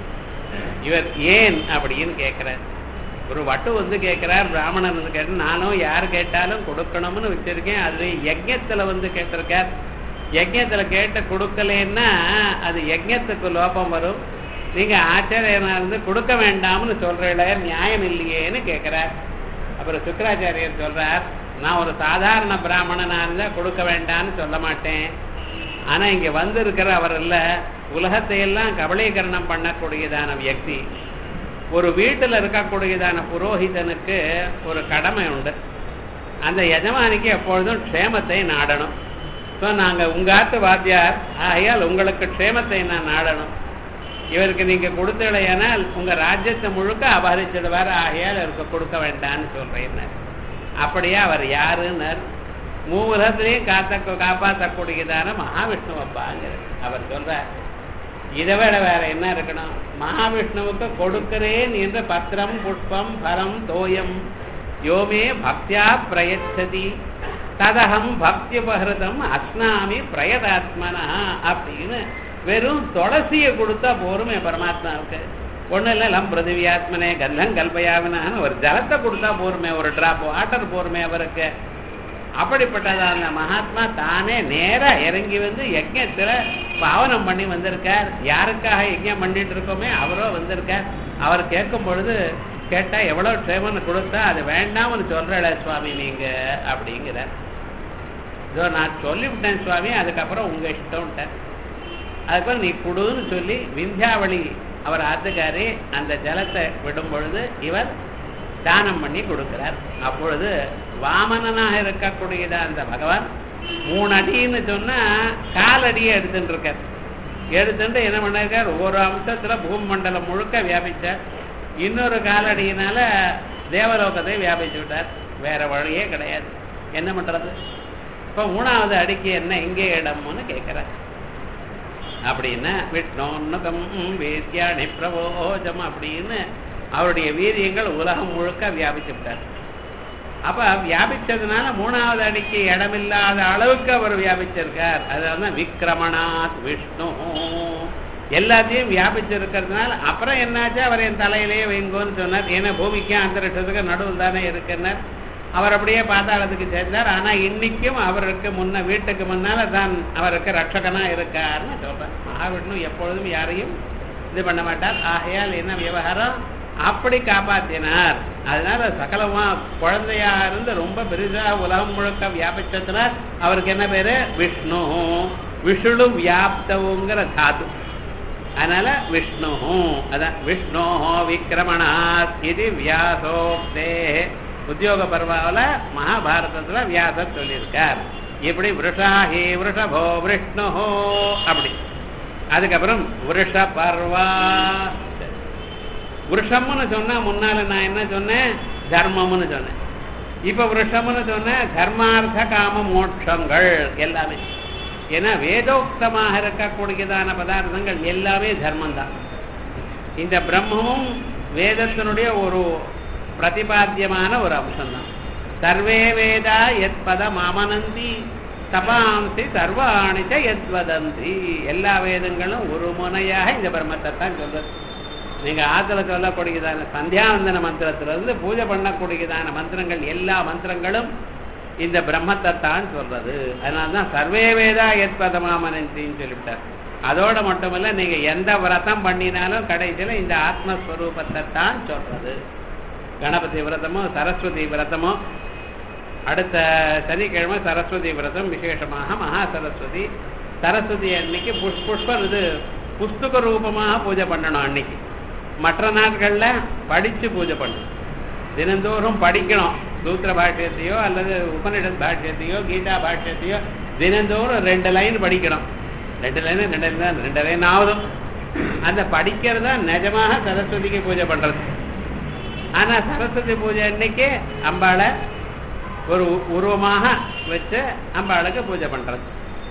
இவர் ஏன் அப்படின்னு கேட்கிறார். ஒரு வட்டு வந்து கேட்கிறார், பிராமணன் வந்து கேட்ட, நானும் யார் கேட்டாலும் கொடுக்கணும்னு வச்சிருக்கேன். அது யஜ்யத்துல வந்து கேட்டிருக்கார். யஜ்யத்துல கேட்ட கொடுக்கலன்னா அது யஜ்யத்துக்கு லோபம் வரும். நீங்க ஆச்சாரியனா இருந்து கொடுக்க வேண்டாம்னு சொல்ற நியாயம் இல்லையேன்னு கேட்கிறார். அப்புறம் சுக்கராச்சாரியர் சொல்றார், நான் ஒரு சாதாரண பிராமணனா இருந்தா கொடுக்க வேண்டாம்னு சொல்ல மாட்டேன். ஆனா இங்க வந்து இருக்கிற அவர் இல்ல, உலகத்தையெல்லாம் கபலீகரணம் பண்ணக்கூடியதான வியக்தி. ஒரு வீட்டுல இருக்கக்கூடியதான புரோஹிதனுக்கு ஒரு கடமை உண்டு. அந்த எஜமானிக்கு எப்பொழுதும் க்ஷேமத்தை நாடணும். ஸோ நாங்க உங்க ஆத்து வாத்தியார், ஆகையால் உங்களுக்கு க்ஷேமத்தை நான் நாடணும். இவருக்கு நீங்க கொடுத்தலையானால் உங்க ராஜ்யத்தை முழுக்க அபகரிச்சிடுவார். ஆகையால் அவருக்கு கொடுக்க வேண்டாம்னு சொல்றேன். அப்படியே அவர் யாருன்னர்? மூவுலகத்திலையும் காத்த காப்பாற்றக்கூடியதான மகாவிஷ்ணு அப்பாங்கிற அவர் சொல்றார். இதை விட வேற என்ன இருக்கணும்? மகாவிஷ்ணுவுக்கு கொடுக்கிறேன் என்று பத்திரம் புஷ்பம் பரம் தோயம் யோமே பக்தியா பிரயச்சதி ததகம் பக்தி உபகிருதம் அஸ்னாமி பிரயதாத்மனா அப்படின்னு வெறும் துளசியை கொடுத்தா போருமே பரமாத்மாவுக்கு. ஒன்றும் இல்லை, லம் பிருத்திவியாத்மனே கந்தம் கல்பயாவினான்னு ஒரு ஜலத்தை கொடுத்தா போருமே, ஒரு டிராப் வாட்டர் போருமே அவருக்கு. அப்படிப்பட்டதான மகாத்மா தானே நேரா இறங்கி வந்து யஜ்யத்துல பாவனம் பண்ணி வந்திருக்கார். யாருக்காக யஜ்யம் பண்ணிட்டு இருக்கோமே அவரோ வந்திருக்கார். அவர் கேட்கும் பொழுது கேட்டா எவ்வளவு க்ஷேமன்னு கொடுத்தா அது வேண்டாம்னு சொல்றல சுவாமி நீங்க அப்படிங்கிறார். இதோ நான் சொல்லிவிட்டேன் சுவாமி, அதுக்கப்புறம் உங்க இஷ்டம்ட்டேன். அதுக்கப்புறம் நீ கொடுன்னு சொல்லி விந்தியாவளி அவர் ஆத்துக்காரி அந்த ஜலத்தை விடும் பொழுது இவர் தானம் பண்ணி கொடுக்கிறார். அப்பொழுது வாமனனாக இருக்கக்கூடியதா அந்த பகவான் மூணு அடின்னு சொன்னா காலடியை எடுத்துட்டு இருக்கார். எடுத்துட்டு என்ன பண்ணிருக்கார்? ஒரு அம்சத்துல பூமி மண்டலம் முழுக்க வியாபிச்சார். இன்னொரு காலடியினால தேவலோகத்தை வியாபிச்சு விட்டார். வேற வழியே கிடையாது. என்ன பண்றது? இப்ப மூணாவது அடிக்கு என்ன இங்கே இடம்னு கேட்கிறார். அப்படின்னா விஷ்ணோன்னுகம் வேத்யாணி பிரவோஜம் அப்படின்னு அவருடைய வீரியங்கள் உலகம் முழுக்க வியாபிச்சு விட்டார். அப்ப வியாபிச்சதுனால மூணாவது அடிக்கு இடமில்லாத அளவுக்கு அவர் வியாபிச்சிருக்கார். அதான் விக்கிரமணாத் விஷ்ணு எல்லாத்தையும் வியாபிச்சிருக்கிறதுனால அப்புறம் என்னாச்சு? அவர் என் தலையிலேயே வைங்கோன்னு சொன்னார். ஏன்னா பூமிக்கு அந்தரிஷத்துக்கு நடுவில் தானே இருக்குன்னார். அவர் அப்படியே பாதாளத்துக்கு சேர்ந்தார். ஆனா இன்னைக்கும் அவருக்கு முன்ன வீட்டுக்கு முன்னால தான் அவருக்கு ரட்சகனா இருக்காருன்னு சொல்றார். மகாவிஷ்ணு எப்பொழுதும் யாரையும் இது பண்ண மாட்டார். ஆகையால் என்ன விவகாரம் அப்படி காப்பாத்தினார். அதனால சகலமா குழந்தையா இருந்து ரொம்ப பெரிதா உலகம் முழுக்க வியாபிச்சதுனால அவருக்கு என்ன பேரு விஷ்ணு. விஷுளு வியாப்தவுங்கிற தாது. அதனால விஷ்ணு அதான் விஷ்ணு விக்கிரமணாத் இது வியாசோக்தே. உத்தியோக பர்வாவில் மகாபாரதத்துல வியாசர் சொல்லியிருக்கார். இப்படி விருஷாஹி விருஷபோ விஷ்ணு அப்படி. அதுக்கப்புறம் விருஷ பர்வா. விருஷம்னு சொன்னா முன்னால நான் என்ன சொன்னேன் தர்மம்னு சொன்னேன். இப்ப விருஷம்னு சொன்னேன் தர்மார்த்த காம மோட்சங்கள் எல்லாமே. ஏன்னா வேதோக்தமாக இருக்கக்கூடியதான பதார்த்தங்கள் எல்லாமே தர்மம் தான். இந்த பிரம்மமும் வேதத்தினுடைய ஒரு பிரதிபாத்தியமான ஒரு அம்சம்தான். சர்வே வேதா எத் பத மாமனந்தி தபாம்சி சர்வாணிச்ச எத் வதந்தி. எல்லா வேதங்களும் ஒரு முனையாக இந்த பிரம்மத்தை தான் சொல்றது. நீங்க ஆத்துல சொல்லக்கூடியதான சந்தியாவந்தன மந்திரத்திலிருந்து பூஜை பண்ணக்கூடியதான மந்திரங்கள் எல்லா மந்திரங்களும் இந்த பிரம்மத்தை தான் சொல்றது. அதனால்தான் சர்வே வேதா எத் பத மாமனந்தின்னு சொல்லிவிட்டார். அதோட மட்டுமல்ல நீங்க எந்த விரதம் பண்ணினாலும் கடைசியில இந்த ஆத்மஸ்வரூபத்தை தான் சொல்றது. கணபதி விரதமோ சரஸ்வதி விரதமோ, அடுத்த சனிக்கிழமை சரஸ்வதி விரதம் விசேஷமாக மகா சரஸ்வதி. சரஸ்வதி அன்னைக்கு புஷ் புஷ்பம் இது புஸ்தக ரூபமாக பூஜை பண்ணணும். அன்னைக்கு மற்ற நாட்கள்ல படிச்சு பூஜை பண்ணணும். தினந்தோறும் படிக்கணும். சூத்திர பாஷ்யத்தையோ அல்லது உபனிஷத் பாஷ்யத்தையோ கீதா பாஷ்யத்தையோ தினந்தோறும் ரெண்டு லைன் படிக்கணும். ரெண்டு லைன் ரெண்டு லைன் ரெண்டு லைன் ஆகுதும். அந்த படிக்கிறதா நிஜமாக சரஸ்வதிக்கு பூஜை பண்றது. ஆனா சரஸ்வதி பூஜை அன்னைக்கு அம்பாளை ஒரு உருவமாக வச்சு அம்பாளுக்கு பூஜை பண்றது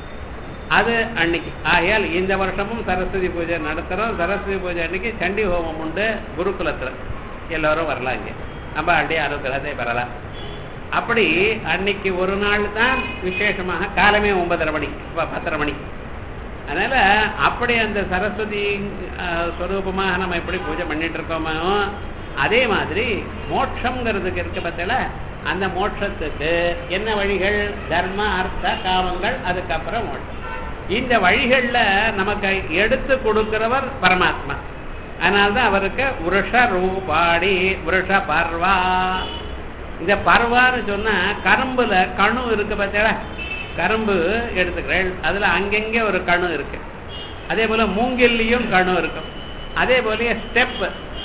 அது அன்னைக்கு. ஆகையால் இந்த வருஷமும் சரஸ்வதி பூஜை நடத்துறோம். சரஸ்வதி பூஜை அன்னைக்கு சண்டி ஹோமம் உண்டு குருகுலத்துல. எல்லாரும் வரலாம். இங்கே அம்பாளுடைய அனுகிரகத்தை பெறலாம். அப்படி அன்னைக்கு ஒரு நாள் தான் விசேஷமாக காலமே ஒன்பதரை மணி பத்தரை மணி. அதனால அப்படி அந்த சரஸ்வதி ஸ்வரூபமாக நம்ம எப்படி பூஜை பண்ணிட்டு இருக்கோமோ அதே மாதிரி மோட்சம்ங்கிறதுக்கு இருக்க பத்தில அந்த மோட்சத்துக்கு என்ன வழிகள்? தர்ம அர்த்த காமங்கள், அதுக்கப்புறம் மோட்சம். இந்த வழிகள்ல நமக்கு எடுத்து கொடுக்கிறவர் பரமாத்மா. அதனால்தான் அவருக்கு விருஷ ரூபாடி விருஷ பர்வா. இந்த பர்வான்னு சொன்னா கரும்புல கணு இருக்கு பார்த்தா, கரும்பு எடுத்துக்கிறேன் அதுல அங்கங்கே ஒரு கணு இருக்கு. அதே போல மூங்கில்லையும் கணு இருக்கும். அதே போல ஸ்டெப்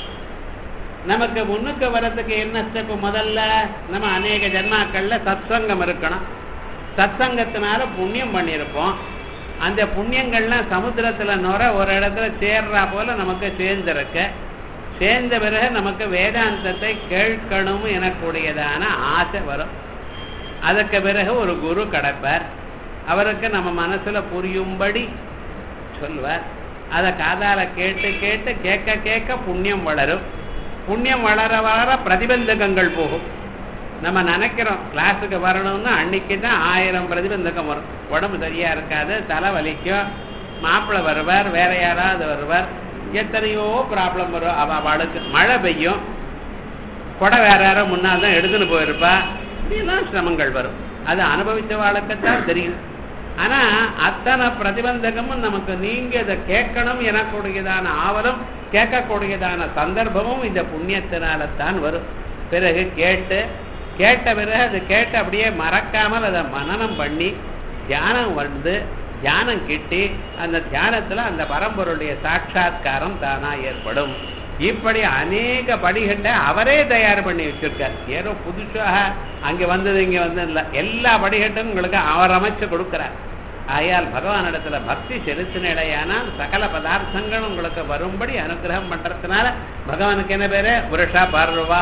நமக்கு முன்னுக்கு வர்றதுக்கு என்ன ஸ்டெப்? முதல்ல நம்ம அநேக ஜன்மாக்கள்ல சத்சங்கம் இருக்கணும். சத்சங்கத்தினால புண்ணியம் பண்ணியிருப்போம். அந்த புண்ணியங்கள்லாம் சமுத்திரத்துல நுர ஒரு இடத்துல சேர்றா போல நமக்கு சேர்ந்திருக்க. சேர்ந்த பிறகு நமக்கு வேதாந்தத்தை கேட்கணும் எனக்கூடியதான ஆசை வரும். அதுக்கு பிறகு ஒரு குரு கிடைப்பார். அவருக்கு நம்ம மனசுல புரியும்படி சொல்வார். அதை காதால கேட்டு கேட்டு கேட்க கேட்க புண்ணியம் வளரும். புண்ணியம் வளர வளர பிரதிபந்தகங்கள் போகும். நம்ம நினைக்கிறோம் கிளாஸுக்கு வரணும்னா அன்னைக்கு தான் ஆயிரம் பிரதிபந்தகம் வரும். உடம்பு சரியா இருக்காது, தலை வலிக்கும், மாப்பிள்ளை வருவார், வேற யாராவது வருவார், எத்தனையோ ப்ராப்ளம் வரும். அவ அவளுக்கு மழை பெய்யும், கொடை வேற யாரோ முன்னால் தான் எடுத்துன்னு போயிருப்பா. இப்படிலாம் சிரமங்கள் வரும். அது அனுபவிச்ச வாழ்க்கைத்தான் தெரியும். ஆனா அத்தனை பிரதிபந்தகமும் நமக்கு நீங்க இதை கேட்கணும் எனக்கூடியதான ஆவலும் கேட்கக்கூடியதான சந்தர்ப்பமும் இந்த புண்ணியத்தினால தான் வரும். பிறகு கேட்டு கேட்ட பிறகு அது கேட்டு அப்படியே மறக்காமல் அதை மனனம் பண்ணி தியானம் வந்து தியானம் கிட்டி அந்த தியானத்துல அந்த பரம்பொருடைய சாட்சா்காரம் தானா ஏற்படும். இப்படி அநேக படிகட்டை அவரே தயார் பண்ணி வச்சிருக்கார். ஏதோ புதுசாக அங்க வந்தது இங்க வந்தது இல்லை. எல்லா படிகட்டும் உங்களுக்கு அவர் அமைச்சு கொடுக்கிறார். ஆயால் பகவானிடத்துல பக்தி செலுத்தினையானால் சகல பதார்த்தங்கள் உங்களுக்கு வரும்படி அனுகிரகம் பண்றதுனால பகவானுக்கு என்ன பேரு? விருஷ பர்வா.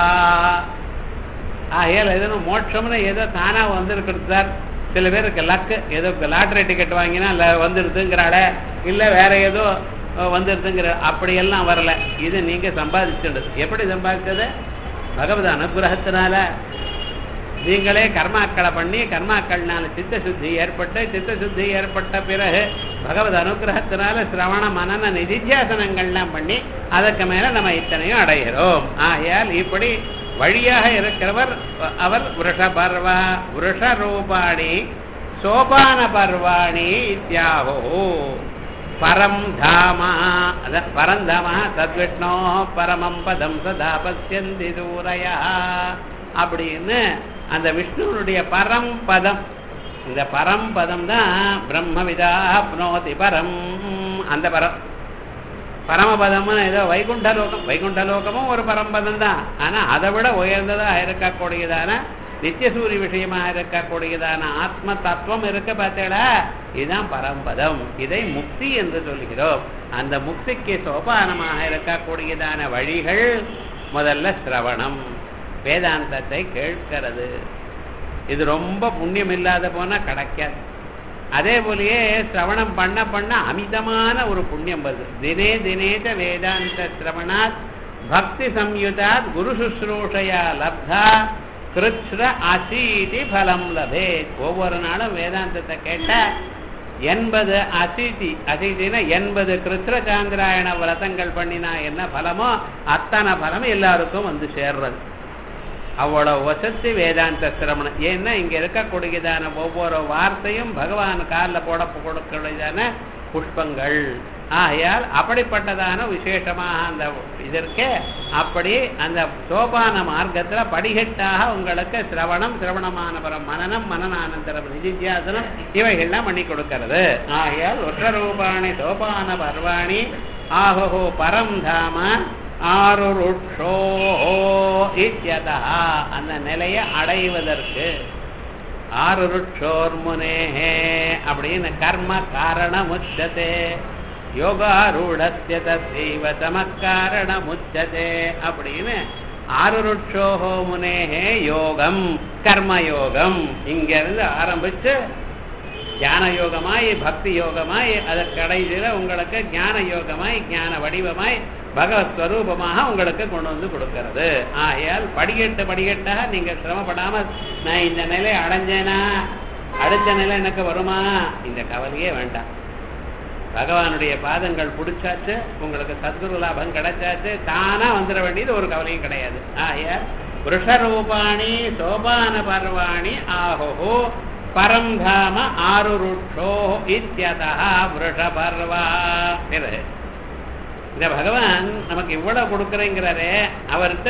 ஆகையால் எதோ மோட்சம்னு ஏதோ தானா வந்துருக்கிறது சார். சில பேருக்கு லக்கு, ஏதோ லாட்டரி டிக்கெட் வாங்கினா வந்துடுதுங்கிறாள, இல்லை வேற ஏதோ வந்துடுதுங்கிற அப்படியெல்லாம் வரல. இது நீங்க சம்பாதிச்சுடுது. எப்படி சம்பாதிச்சது? பகவத அனுகிரகத்தினால. நீங்களே கர்மாக்களை பண்ணி கர்மாக்கள்னால சித்த சுத்தி ஏற்பட்டு சித்த சுத்தி ஏற்பட்ட பிறகு பகவத் அனுகிரகத்தினால சிரவண மனன நிதித்தியாசனங்கள்லாம் பண்ணி அதற்கு மேல நம்ம இத்தனையும் அடைகிறோம். ஆகையால் இப்படி வழியாக இருக்கிறவர் அவர் விருஷபர்வா விருஷரூபாணி சோபான பர்வாணி இத்தியாஹோ பரம் தாமா அத பரந்தாமா தத்விஷ்ணோ பரமம் பதம் சதா பசியந்தி தூரயா அப்படின்னு அந்த விஷ்ணுனுடைய பரம் பதம். இந்த பரம் பதம் தான் பிரம்மவிதா அப்னோதி பரம். அந்த பரம் பரமபதம்னு ஏதோ வைகுண்டலோகம், வைகுண்டலோகமும் ஒரு பரம்பதம் தான். ஆனா அதை விட உயர்ந்ததாக இருக்கக்கூடியதான நித்தியசூரி விஷயமாக இருக்கக்கூடியதான ஆத்ம தத்துவம் இருக்க பார்த்தேடா, இதுதான் பரம்பதம். இதை முக்தி என்று சொல்கிறோம். அந்த முக்திக்கு சோபானமாக இருக்கக்கூடியதான வழிகள் முதல்ல சிரவணம், வேதாந்தத்தை கேட்கிறது. இது ரொம்ப புண்ணியம் இல்லாத போனா கிடைக்காது. அதே போலயே சிரவணம் பண்ண பண்ண அமிதமான ஒரு புண்ணியம் வருது. தினே தினேச்ச வேதாந்த சிரவணாத் பக்தி சம்யுதாத் குரு சுஸ்ரூஷையா லப்தா கிருஷ்ண அசீதி பலம் லபே. ஒவ்வொரு நாளும் வேதாந்தத்தை கேட்ட எண்பது அசீதி, அசீதினா எண்பது கிருஷ்ண சாந்திராயண விரதங்கள் பண்ணினா என்ன பலமோ அத்தனை பலம் எல்லாருக்கும் வந்து சேர்றது. அவ்வளவு வசதி வேதாந்த சிரமணம். ஏன்னா இங்க இருக்கக்கூடியதான ஒவ்வொரு வார்த்தையும் பகவான் காலில் போட கொடுக்கூடியதான புஷ்பங்கள். ஆகையால் அப்படிப்பட்டதான விசேஷமாக அந்த இதற்கு அப்படி அந்த சோபான மார்க்கத்துல படிகட்டாக உங்களுக்கு சிரவணம், சிரவணமானபரம் மனனம், மனநானந்தரம் நிதித்தியாசனம் இவைகள்லாம் பண்ணி கொடுக்கிறது. ஆகையால் ஒற்றரூபாணி சோபான பர்வாணி ஆஹோ பரம் தாம ஆருருட்சோ இத்யதா அந்த நிலையை அடைவதற்கு ஆருருட்சோர் முனேஹே அப்படின்னு கர்ம காரண முச்சதே யோகாரூடஸ்ய தத்வைவ சமக்காரண முச்சதே அப்படின்னு ஆருருட்சோஹோ முனேஹே யோகம் கர்மயோகம் இங்க இருந்து ஆரம்பிச்சு ஞான யோகமாய் பக்தி யோகமாய் அதற்கு கடைசியில உங்களுக்கு ஞான யோகமாய் ஞான வடிவமாய் பகவத் ஸ்வரூபமாக உங்களுக்கு கொண்டு வந்து கொடுக்கிறது. ஆகையால் படிக்கட்டு படிக்கட்டாக நீங்க சிரமப்படாமல் நான் இந்த நிலை அடைஞ்சேனா அடுத்த நிலை எனக்கு வருமா இந்த கவலையே வேண்டாம். பகவானுடைய பாதங்கள் பிடிச்சாச்சு, உங்களுக்கு சத்குரு லாபம் கிடைச்சாச்சு, தானா வந்துட வேண்டியது ஒரு கவலையும் கிடையாது. ஆகையால் விருஷரூபாணி சோபான பர்வாணி ஆஹோ பரம் தாம ஆருருட்சோ இத்யதா விருஷபர்வா. இந்த பகவான் நமக்கு இவ்வளவு கொடுக்குறேங்கிறாரே, அவர்கிட்ட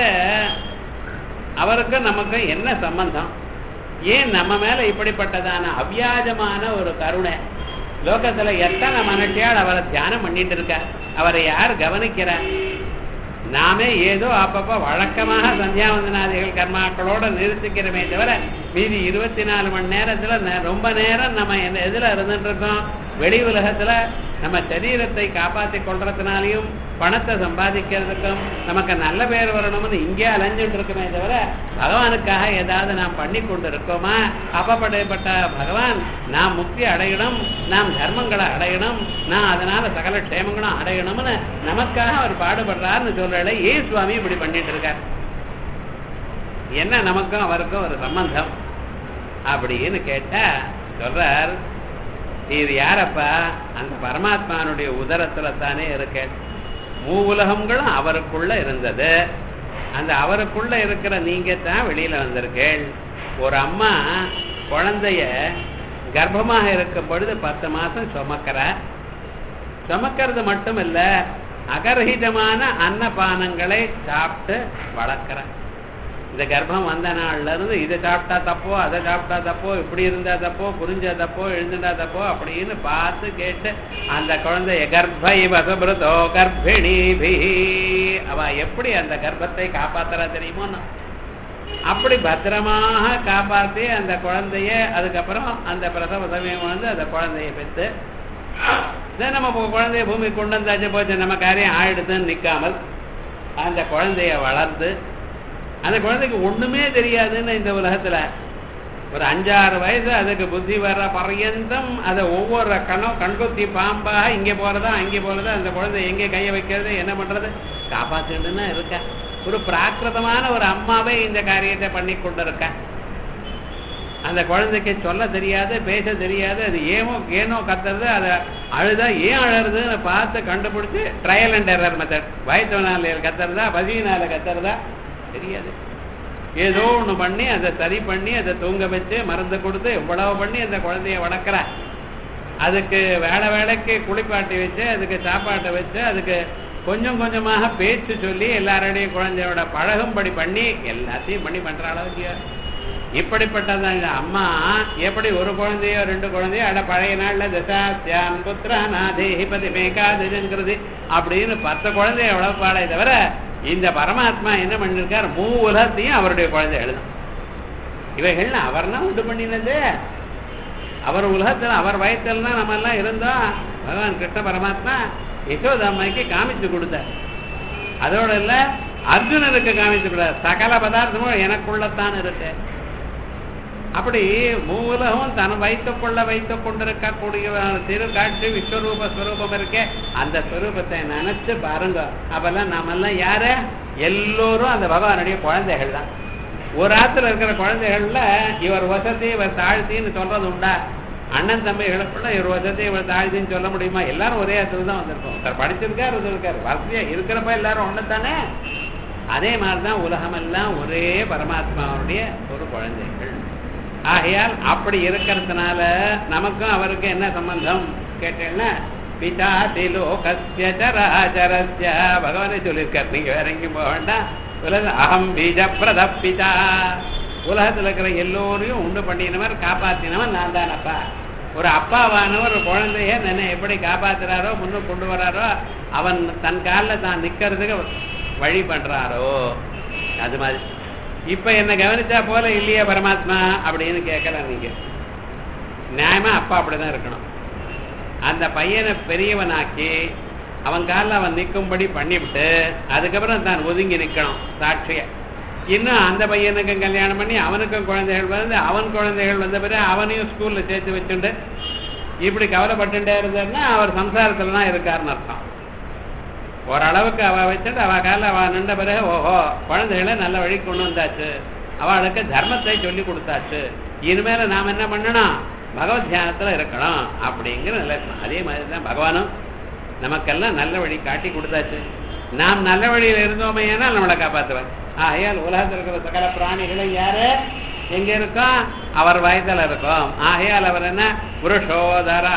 அவருக்கு நமக்கு என்ன சம்பந்தம்? ஏன் நம்ம மேல இப்படிப்பட்டதான அவ்வியாஜமான ஒரு கருணை? லோகத்துல எத்தனை மனுஷியால் அவரை தியானம் பண்ணிட்டு இருக்க, அவரை யார் கவனிக்கிறார்? நாமே ஏதோ அப்பப்ப வழக்கமாக சந்தியாவந்தனாதிகள் கர்மாக்களோட நிறுத்திக்கிறமே தவிர மீதி இருபத்தி நாலு மணி நேரத்துல ரொம்ப நேரம் நம்ம எதுல இருந்துட்டு இருக்கோம்? வெளி உலகத்துல நம்ம சரீரத்தை காப்பாற்றி கொள்றதுனாலையும் பணத்தை சம்பாதிக்கிறதுக்கும் நமக்கு நல்ல பேர் வரணும்னு இங்கே அலைஞ்சுட்டு இருக்குமே தவிர பகவானுக்காக ஏதாவது நாம் பண்ணி கொண்டு இருக்கோமா? அப்பப்பட்ட பகவான் நாம் முக்தி அடையணும், நாம் தர்மங்களை அடையணும், நான் அதனால சகல க்ஷேமங்களும் அடையணும்னு நமக்காக அவர் பாடுபடுறாருன்னு சொல்றாரு. ஏன் சுவாமி இப்படி பண்ணிட்டு இருக்கார்? என்ன நமக்கும் அவருக்கும் ஒரு சம்பந்தம் அப்படின்னு கேட்டா சொல்றார், இது யாரப்பா? அந்த பரமாத்மானுடைய உதரத்துல தானே இருக்க. மூ உலகங்களும் அவருக்குள்ள இருந்தது. அந்த அவருக்குள்ள இருக்கிற நீங்க தான் வெளியில வந்திருக்கேள். ஒரு அம்மா குழந்தைய கர்ப்பமாக இருக்கும் பொழுது பத்து மாசம் சுமக்கிற, சுமக்கிறது மட்டும் இல்ல அகர்ஹிதமான அன்னபானங்களை சாப்பிட்டு வளர்க்கிற. இந்த கர்ப்பம் வந்த நாள்ல இருந்து இதை சாப்பிட்டா தப்போ, அதை சாப்பிட்டா தப்போ, இப்படி இருந்தா தப்போ, புரிஞ்சா தப்போ, எழுந்துட்டா தப்போ அப்படின்னு பார்த்து கேட்டு அந்த குழந்தைய கர்ப்பை வசபிருதோ கர்ப்பிணி அவ எப்படி அந்த கர்ப்பத்தை காப்பாத்துறா தெரியுமோ? அப்படி பத்திரமாக காப்பாற்றி அந்த குழந்தைய அதுக்கப்புறம் அந்த பிரசவ சமயம் வந்து அந்த குழந்தைய பெற்று நம்ம குழந்தைய பூமி கொண்டு வந்தாச்சு போச்சு நம்ம காரியம் ஆயிடுதுன்னு நிற்காமல் அந்த குழந்தைய வளர்ந்து அந்த குழந்தைக்கு ஒண்ணுமே தெரியாதுன்னு இந்த உலகத்துல ஒரு அஞ்சாறு வயசு அதுக்கு புத்தி வர்ற பர்யந்தம் அதை ஒவ்வொரு கணம் கண்கொத்தி பாம்பாக இங்கே போறதா அங்கே போறதா அந்த குழந்தை எங்கே கையை வைக்கிறது என்ன பண்றது காப்பாத்துன்னு இருக்க. ஒரு பிராகிருதமான ஒரு அம்மாவே இந்த காரியத்தை பண்ணி கொண்டு இருக்க. அந்த குழந்தைக்கு சொல்ல தெரியாது, பேச தெரியாது, அது ஏனோ ஏனோ கத்துறது, அதை அழுதா ஏன் அழறதுன்னு பார்த்து கண்டுபிடிச்சு ட்ரையல் அண்ட் எரர் மெத்தட், வயசுனால கத்துறதா பசியினால கத்துறதா தெரியாது. ஏதோ ஒண்ணு பண்ணி அதை சரி பண்ணி அதை தூங்க வச்சு மருந்து கொடுத்து இவ்வளவு பண்ணி அந்த குழந்தைய வளர்க்குற. அதுக்கு வேலை வேலைக்கு குளிப்பாட்டி வச்சு அதுக்கு சாப்பாட்டை வச்சு அதுக்கு கொஞ்சம் கொஞ்சமாக பேச்சு சொல்லி எல்லாரோடையும் குழந்தையோட பழகும்படி பண்ணி எல்லாத்தையும் பண்ணி பண்ற அளவுக்கு இப்படிப்பட்டதான் அம்மா. எப்படி ஒரு குழந்தையோ ரெண்டு குழந்தையோ அட பழைய நாள்ல தசாத்யான் புத்திரா நாதேஹி பதி மேகாதிங்கிறது அப்படின்னு பத்து குழந்தைய எவ்வளவு பாடை தவிர இந்த பரமாத்மா என்ன பண்ணிருக்கார், மூ உலகத்தையும் அவருடைய குழந்தை எழுதும். இவைகள் அவர்னா உண்டு பண்ணினது. அவர் உலகத்துல அவர் வயத்துல நம்ம எல்லாம் இருந்தோம். பகவான் கிருஷ்ண பரமாத்மா யசோதாமைக்கு காமிச்சு கொடுத்தார். அதோட இல்ல அர்ஜுனருக்கு காமிச்சு கொடுத்தார். சகல பதார்த்தமும் எனக்குள்ளத்தான் இருக்கு. அப்படி மூலகம் தன் வைத்துக் கொள்ள வைத்துக் கொண்டிருக்கக்கூடிய திரு காட்சி விஸ்வரூப ஸ்வரூபம் இருக்கே, அந்த ஸ்வரூபத்தை நினைச்சு பாருங்க. அப்பெல்லாம் நாமெல்லாம் யாரு, எல்லோரும் அந்த பகவானுடைய குழந்தைகள் தான். ஒரு ஆத்துல இருக்கிற குழந்தைகள்ல இவர் வசதி இவர் தாழ்த்தின்னு சொல்றது உண்டா? அண்ணன் தம்பிகளுக்குள்ள இவர் வசதி இவர் தாழ்த்தின்னு சொல்ல முடியுமா? எல்லாரும் ஒரே ஆத்துல தான் வந்திருக்கோம். ஒருத்தர் படிச்சிருக்காரு, ஒருத்தர் இருக்காரு. வசதியா இருக்கிறப்ப எல்லாரும் ஒண்ணு தானே. அதே மாதிரிதான் உலகம் எல்லாம் ஒரே பரமாத்மாவுடைய ஒரு குழந்தைகள். ஆகையால் அப்படி இருக்கிறதுனால நமக்கும் அவருக்கு என்ன சம்பந்தம் கேட்டேன்னா, பிதா திலோகஸ்ய சராசரஸ்ய பகவானே சொல்லியிருக்கார். நீங்க வேற எங்கேயும் போக வேண்டாம். அகம் பீஜ பிரதப்பிதா, உலகத்துல இருக்கிற எல்லோரையும் உண்டு பண்ணினவர் காப்பாத்தினவன் நான் தானப்பா. ஒரு அப்பாவானவர் ஒரு குழந்தைய என்ன எப்படி காப்பாத்துறாரோ முன்னுக்கு கொண்டு வராரோ, அவன் தன் காலில் தான் நிக்கிறதுக்கு வழி பண்றாரோ அது மாதிரி. இப்ப என்ன கவனிச்சா போல இல்லையா பரமாத்மா அப்படின்னு கேட்கலாம் நீங்க. நியாயமா அப்பா அப்படிதான் இருக்கணும். அந்த பையனை பெரியவனாக்கி அவன் காலில் அவன் நிற்கும்படி பண்ணிவிட்டு அதுக்கப்புறம் தான் ஒதுங்கி நிற்கணும் சாட்சிய. இன்னும் அந்த பையனுக்கும் கல்யாணம் பண்ணி அவனுக்கும் குழந்தைகள் வந்து அவன் குழந்தைகள் வந்த பிறகு அவனையும் ஸ்கூல்ல சேர்த்து வச்சுட்டு இப்படி கவலைப்பட்டுட்டே இருந்தாருன்னா அவர் சம்சாரத்துல தான் இருக்காருன்னு அர்த்தம். ஓரளவுக்கு அவ வச்சுட்டு அவ கால அவ நின்ற பிறகு ஓஹோ குழந்தைகளை நல்ல வழி கொண்டு வந்தாச்சு, அவளுக்கு தர்மத்தை சொல்லி கொடுத்தாச்சு, இனிமேல நாம் என்ன பண்ணணும், பகவத் தியானத்துல இருக்கணும் அப்படிங்கிற நிலை. அதே மாதிரி தான் பகவானும் நமக்கெல்லாம் நல்ல வழி காட்டி கொடுத்தாச்சு. நாம் நல்ல வழியில் இருந்தோமே ஏனால் நம்மளை காப்பாற்றுவார். ஆகையால் உலகத்தில் இருக்கிற சகல பிராணிகளும் யாரு எங்க இருக்கோம், அவர் வயதில் இருக்கோம். ஆகையால் அவர் என்ன, புருஷோதரா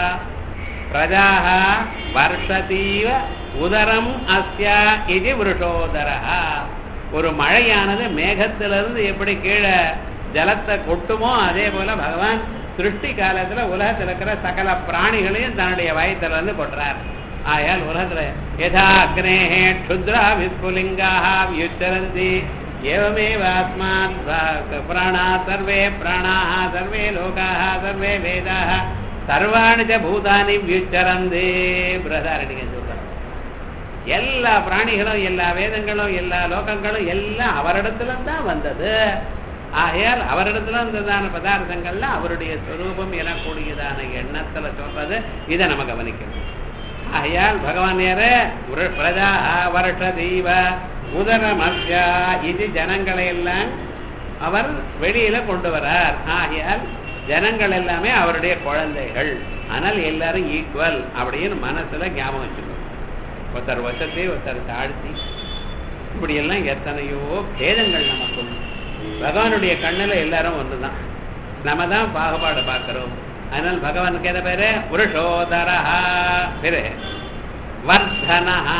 பிரஜாஹ வர்ஷதீவ உதரம் அஸ்யா இது புருஷோதரா. ஒரு மழையானது மேகத்திலிருந்து எப்படி கீழே ஜலத்தை கொட்டுமோ அதே போல பகவான் சிருஷ்டி காலத்துல உலகத்தில் இருக்கிற சகல பிராணிகளையும் தன்னுடைய வயத்துல இருந்து கொட்டுறார். ஆயால் உலகத்துல யதா அக்னேஹே க்ஷுத்ரா விஸ்புலிங்காஹ வியுச்சரந்தி ஏவமேவ ஆத்மான் பிராணா சர்வே பிராணாஹ சர்வே லோகாஹ சர்வே வேதாஹ சர்வாணி ச பூதானி வியுச்சரந்தே. பிரதாரணிகன் சொல்றார், எல்லா பிராணிகளும் எல்லா வேதங்களும் எல்லா லோகங்களும் எல்லாம் அவரிடத்துல தான் வந்தது. ஆகையால் அவரிடத்துல இருந்ததான பதார்த்தங்கள்ல அவருடைய ஸ்வரூபம் எனக்கூடியதான எண்ணத்துல சொல்றது. இதை நம்ம கவனிக்கணும். ஆகையால் பகவான் யார பிரஜா வருஷ தீவ உதரமஸ்யா இது ஜனங்களை எல்லாம் அவர் வெளியில கொண்டு வரார். ஆகையால் ஜனங்கள் எல்லாமே அவருடைய குழந்தைகள். ஆனால் எல்லாரும் ஈக்குவல் அப்படின்னு மனசுல ஞாபகம் வச்சுக்கணும். ஒருத்தர் வசத்தை ஒருத்தர் தாழ்த்தி இப்படி எல்லாம் எத்தனையோ பேதங்கள் நமக்கு. பகவானுடைய கண்ணுல எல்லாரும் ஒண்ணுதான், நம்ம தான் பாகுபாடு பார்க்கிறோம். அதனால் பகவானுக்கு எதை பேரு, புருஷோதரா பேரு வர்தனஹா.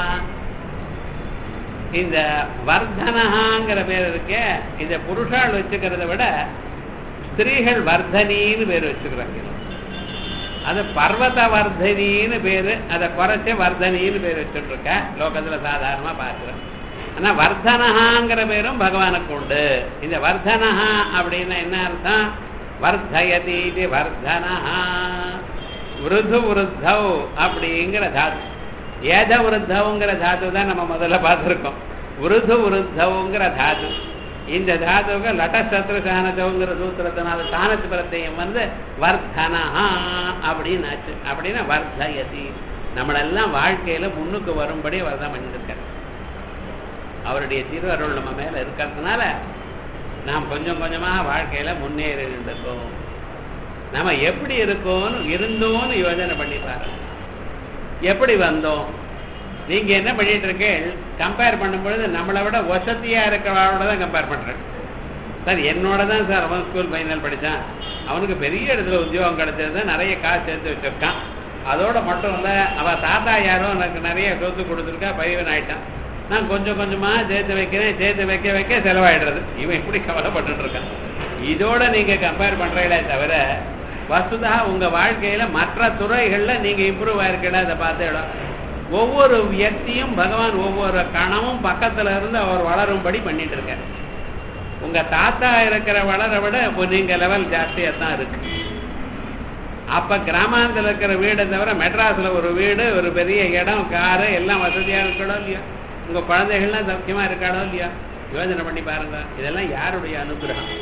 இந்த வர்தனஹாங்கிற பேர் இருக்கே, இந்த புருஷால் வச்சுக்கிறத விட ஸ்திரீகள் வர்தனின்னு பேர் வச்சுக்கிறாங்க. அது பர்வத வர்தனின்னு பேரு, அதை குறைச்ச வர்தனின்னு பேர் வச்சுட்டு இருக்க லோகத்துல சாதாரணமா பார்க்கிறேன். ஆனா வர்தனஹாங்கிற பேரும் பகவானுக்கு உண்டு. இந்த வர்தனஹா அப்படின்னா என்ன அர்த்தம், வர்தயதி வர்தனஹா விருது விருத்தவ் அப்படிங்கிற தாத்து. ஏத விருத்தவுங்கிற தாத்து தான் நம்ம முதல்ல பார்த்துருக்கோம். விருது விருத்தவுங்கிற தாத்து. இந்த தாத்துவுக்கு லட்டசத்ருசானதவுங்கிற சூத்திரத்தினால தானத்து பிரத்தையும் வந்து வர்தனஹா அப்படின்னு ஆச்சு. அப்படின்னா வர்தயதி, நம்மளெல்லாம் வாழ்க்கையில முன்னுக்கு வரும்படி வரதான் பண்ணிருக்காரு. அவருடைய திருவருள் நம்ம மேல இருக்கிறதுனால நாம் கொஞ்சம் கொஞ்சமா வாழ்க்கையில முன்னேறி இருக்கோம். நம்ம எப்படி இருக்கோம்னு இருந்தோம்னு யோசனை பண்ணி பாருங்க. எப்படி வந்தோம், நீங்க என்ன பண்ணிட்டு இருக்கேன், கம்பேர் பண்ணும்பொழுது நம்மளை விட வசதியா இருக்கிறவளோட தான் கம்பேர் பண்றேன். சார் என்னோட தான் சார் அவன் ஸ்கூல் ஃபைனல் படித்தான், அவனுக்கு பெரிய இடத்துல உத்தியோகம் கிடைச்சது, நிறைய காசு சேர்த்து வச்சிருக்கான், அதோட மட்டும் இல்லை அவள் தாத்தா யாரோ எனக்கு நிறைய சொத்து கொடுத்துருக்கா, பையன் ஆயிட்டான், நான் கொஞ்சம் கொஞ்சமாக சேர்த்து வைக்கிறேன், சேர்த்து வைக்க வைக்க செலவாயிடுறது. இவன் இப்படி கவலைப்பட்டு இருக்கான். இதோட நீங்கள் கம்பேர் பண்ணுறீங்களே தவிர வசுதா உங்கள் வாழ்க்கையில் மற்ற துறைகளில் நீங்கள் இம்ப்ரூவ் ஆயிருக்கீங்களா அதை பார்த்து இடம். ஒவ்வொரு வியக்தியும் பகவான் ஒவ்வொரு கணமும் பக்கத்தில் இருந்து அவர் வளரும்படி பண்ணிட்டு இருக்கார். உங்கள் தாத்தா இருக்கிற வளர விட நீங்கள் லெவல் ஜாஸ்தியாக தான் இருக்கு. அப்போ கிராமாந்தில் இருக்கிற வீடை தவிர மெட்ராஸில் ஒரு வீடு, ஒரு பெரிய இடம், காரு எல்லாம் வசதியாக இருக்கடோ இல்லையா, உங்கள் குழந்தைகள்லாம் சௌக்கியமாக இருக்காடோ இல்லையா, யோசனை பண்ணி பாருங்க. இதெல்லாம் யாருடைய அனுகிரகம்?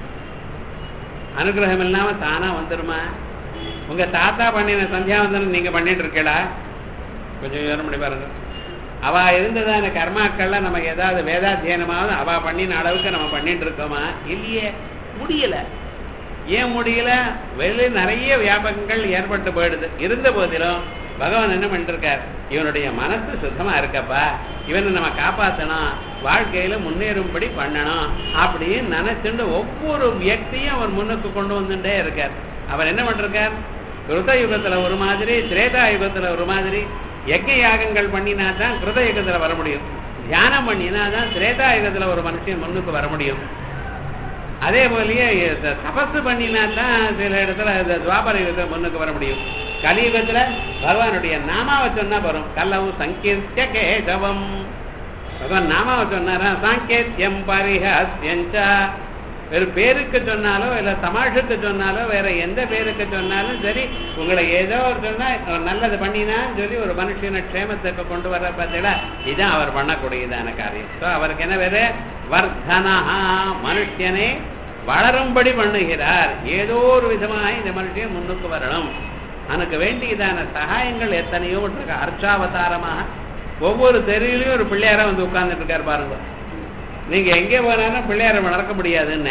அனுகிரகம் இல்லாமல் தானாக வந்துடுமா? உங்கள் தாத்தா பண்ணின சந்தியாவந்தனம் நீங்கள் பண்ணிட்டு இருக்கடா, கொஞ்சம் யோசனை பண்ணி பாருங்க. அவள் இருந்ததான கர்மாக்கள்லாம் நமக்கு ஏதாவது வேதாத்தியனமாவது அவள் பண்ணின அளவுக்கு நம்ம பண்ணிட்டு இருக்கோமா? இல்லையே, முடியலை. ஏன் முடியல? வெளியே நிறைய வியாபகங்கள் ஏற்பட்டு போயிடுது. இருந்த போதிலும் பகவான் என்ன பண்ணிருக்கார், இவனுடைய மனசு சுத்தமா இருக்கப்பா, இவனை நம்ம காப்பாற்றணும், வாழ்க்கையில முன்னேறும்படி பண்ணணும் அப்படின்னு நினைச்சுட்டு ஒவ்வொரு வியக்தியும் அவர் முன்னுக்கு கொண்டு வந்துட்டே இருக்கார். அவர் என்ன பண்ணிருக்கார், கிருத யுகத்துல ஒரு மாதிரி, திரேதா யுகத்துல ஒரு மாதிரி. யஜ்ஞ யாகங்கள் பண்ணினா தான் கிருத யுகத்துல வர முடியும், தியானம் பண்ணினா தான் திரேதா யுகத்துல ஒரு மனுஷன் முன்னுக்கு வர முடியும். அதே போலயே தபசு பண்ணினா தான் சில இடத்துல துவாபர யுகத்துல முன்னுக்கு வர முடியும். கலியுகத்துல பகவானுடைய நாமாவை சொன்னா வரும். கல்லவு சங்கீர்த்திய கேசவம், பகவான் நாமாவை சொன்னாரா, சாங்கேத்தியம் பரிஹஸ்யஞ்சா. வேறு பேருக்கு சொன்னாலோ இல்லை தமாஷுக்கு சொன்னாலோ வேற எந்த பேருக்கு சொன்னாலும் சரி, உங்களை ஏதோ ஒரு சொன்னா நல்லது பண்ணினான்னு சொல்லி ஒரு மனுஷனை க்ஷேமத்துக்கு கொண்டு வர பார்த்தீங்களா, இதுதான் அவர் பண்ணக்கூடியதான காரியம். ஸோ அவருக்கு என்ன வேறு, வர்தனஹா, மனுஷனே வளரும்படி பண்ணுகிறார். ஏதோ ஒரு விதமாக இந்த மனுஷன் முன்னுக்கு வரணும். எனக்கு வேண்டியதான சகாயங்கள் எத்தனையோ இருக்கு. அர்ச்சாவதாரமாக ஒவ்வொரு தெருவிலையும் ஒரு பிள்ளையார வந்து உட்கார்ந்துட்டு இருக்கார் பாருங்க. நீங்க எங்கே போனாலும் பிள்ளையார நடக்க முடியாதுன்னு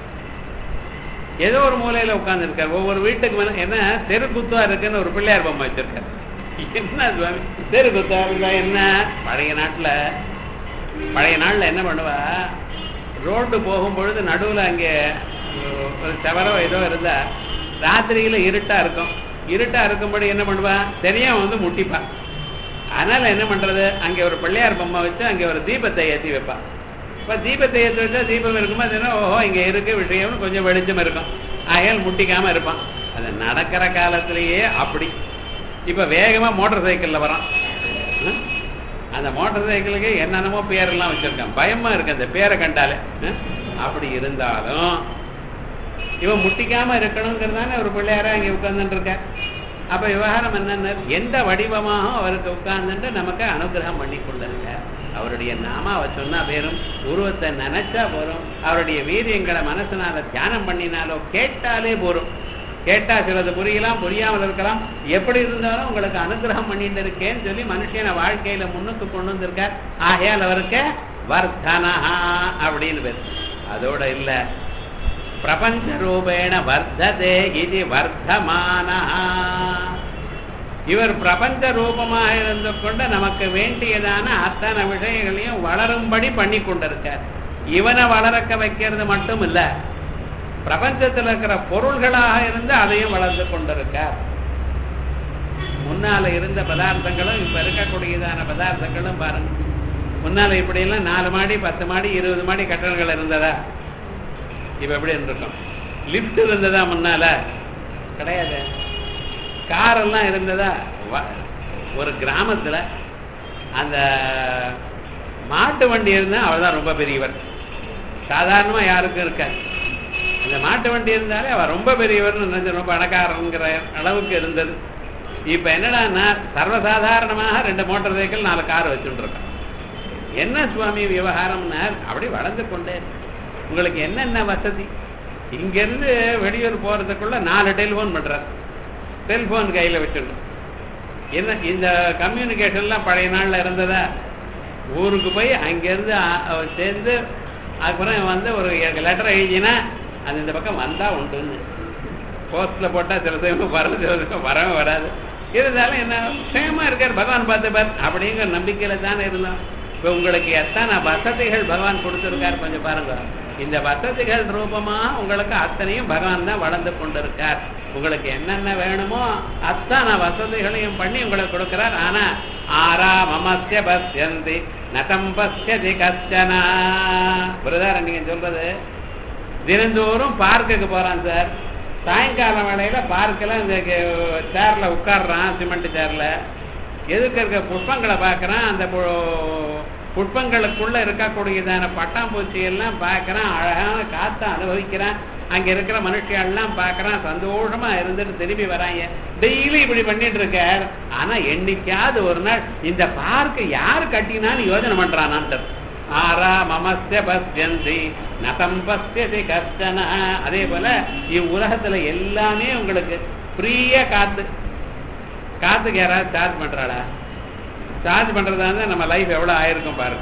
ஏதோ ஒரு மூலையில உட்கார்ந்து இருக்கார். ஒவ்வொரு வீட்டுக்கு மேல என்ன தெரு குத்தா இருக்குன்னு ஒரு பிள்ளையார் பொம்மை வச்சிருக்காரு. என்ன சுவாமி தெரு குத்தா இருக்கா என்ன? பழைய நாட்டுல பழைய நாள்ல என்ன பண்ணுவா, ரோடு போகும்பொழுது நடுவில் அங்கே ஒரு செவரோ ஏதோ இருந்தா ராத்திரியில இருட்டா இருக்கும். இருட்டா இருக்கும்படி என்ன பண்ணுவா, தெரியாம வந்து முட்டிப்பா. அதனால என்ன பண்றது, அங்கே ஒரு பிள்ளையார் பொம்மை வச்சு அங்கே ஒரு தீபத்தை ஏற்றி வைப்பா. இப்போ தீபத்தை ஏற்றி வச்சா தீபம் இருக்குமா, அது ஓஹோ இங்கே இருக்கு விஷயம்னு கொஞ்சம் வெளிச்சம் இருக்கும், ஆகையால் முட்டிக்காம இருப்பான். அது நடக்கிற காலத்திலேயே அப்படி. இப்போ வேகமாக மோட்டார் சைக்கிளில் வரான். அந்த மோட்டார் சைக்கிளுக்கு என்னென்னமோ பேரெல்லாம் வச்சிருக்கான், பயமா இருக்கு அந்த பேரை கண்டாலே. அப்படி இருந்தாலும் இவன் முட்டிக்காம இருக்கணுங்கிறதானே ஒரு பிள்ளையாரா இங்கே உட்கார்ந்துட்டு இருக்க. அப்ப விவகாரம் என்னன்னு, எந்த வடிவமாக அவருக்கு உட்கார்ந்துட்டு நமக்கு அனுகிரகம் பண்ணி கொண்டிருக்க. அவருடைய நாமாவை சொன்னா பேரும், உருவத்தை நினைச்சா போறோம், அவருடைய வீரியங்களை மனசுனால தியானம் பண்ணினாலோ கேட்டாலே போறோம். கேட்டா சிலது புரியலாம், புரியாமல் இருக்கலாம், எப்படி இருந்தாலும் உங்களுக்கு அனுகிரகம் பண்ணிட்டு இருக்கேன்னு சொல்லி மனுஷன வாழ்க்கையில முன்னுக்கு கொண்டு வந்திருக்கார். ஆகையால் அவருக்கு வர்தனஹா அப்படின்னு பேர். அதோட இல்ல, பிரபஞ்ச ரூபேண வர்த்ததே இது வர்த்தமானஹா. இவர் பிரபஞ்ச ரூபமாக இருந்து கொண்டு நமக்கு வேண்டியதான அத்தனை விஷயங்களையும் வளரும்படி பண்ணி கொண்டிருக்கார். இவனை வளர்க்க வைக்கிறது மட்டும் இல்ல, பிரபஞ்சத்தில் இருக்கிற பொருள்களாக இருந்து அதையும் வளர்ந்து கொண்டிருக்கார். முன்னால இருந்த பதார்த்தங்களும் இப்ப இருக்கக்கூடியதான பதார்த்தங்களும் பாருங்க. முன்னால இப்படி எல்லாம் நாலு மாடி பத்து மாடி இருபது மாடி கட்டடங்கள் இருந்ததா? இப்ப எப்படி இருந்திருக்கும்? லிப்ட் இருந்ததா? முன்னால கிடையாது. காரெல்லாம் இருந்ததா? ஒரு கிராமத்துல அந்த மாட்டு வண்டி இருந்தா அவர்தான் ரொம்ப பெரியவர். சாதாரணமா யாருக்கும் இருக்காது. அந்த மாட்டு வண்டி இருந்தாலே அவர் ரொம்ப பெரியவர்னு நினைச்சு ரொம்ப பணக்காரங்கிற அளவுக்கு இருந்தது. இப்ப என்னடான்னா சர்வசாதாரணமாக ரெண்டு மோட்டார் சைக்கிள் நாலு கார் வச்சுட்டு இருக்கான். என்ன சுவாமி விவகாரம்னா அப்படி வளர்ந்து கொண்டே. உங்களுக்கு என்னென்ன வசதி, இங்கிருந்து வெளியூர் போறதுக்குள்ள நாலு டெலிஃபோன் பண்றார். செல்போன் கையில வச்சிடணும். என்ன இந்த கம்யூனிகேஷன்லாம் பழைய நாள்ல இருந்ததா? ஊருக்கு போய் அங்கிருந்து சேர்ந்து அதுக்கப்புறம் வந்து ஒரு லெட்டர் எழுதினா அது இந்த பக்கம் வந்தா உண்டுன்னு. போஸ்ட்ல போட்டா சில சமயம் வர வரவே வராது. இருந்தாலும் என்ன க்ஷேமா இருக்கார் பகவான் பார்த்துப்பார் அப்படிங்கிற நம்பிக்கையில தானே இருந்தோம். இப்போ உங்களுக்கு எத்தனை வசதிகள் பகவான் கொடுத்துருக்கார் கொஞ்சம் பாருங்க. இந்த வசதிகள் ரூபமா உங்களுக்கு அத்தனையும் பகவான் தான் வளர்ந்து கொண்டிருக்கார். உங்களுக்கு என்னென்ன வேணுமோ அத்தனை வசதிகளையும் பண்ணி உங்களுக்கு கொடுக்கிறார். ஆனா ஆரா மமஸ்ய பஸ்யந்தி நதம் பஸ்யதி கஷ்டனா. பிரதாரம் நீங்க சொல்றது தினந்தோறும் பார்க்குக்கு போறான் சார். சாயங்காலம் வேளையில பார்க்கெல்லாம் இந்த சேர்ல உட்காடுறான், சிமெண்ட் சேர்ல. எதுக்கு இருக்க புஷ்பங்களை பார்க்கறான். அந்த புஷ்பங்களுக்குள்ள இருக்கக்கூடியதான பட்டாம்பூச்சி எல்லாம் பார்க்கறான். அழகான காத்த அனுபவிக்கிறான். அங்க இருக்கிற மனுஷியெல்லாம் பார்க்கறான். சந்தோஷமா இருந்துட்டு திரும்பி வராங்க. டெய்லி இப்படி பண்ணிட்டு இருக்கார். ஆனா என்னைக்காவது ஒரு நாள் இந்த பார்க்க யாரு கட்டினான்னு யோசனை பண்றானான். ஆரா மமஸ்ய பஸ்யந்தி நதம் பஸ்யதி கஷ்டன. அதே போல இவ்வுலகத்துல எல்லாமே உங்களுக்கு ஃப்ரீயா காத்து. காத்துக்கு யாராவது சார்ஜ் பண்றாளா? சார்ஜ் பண்றதா இருந்தா நம்ம லைஃப் எவ்வளவு ஆயிருக்கும் பாருங்க.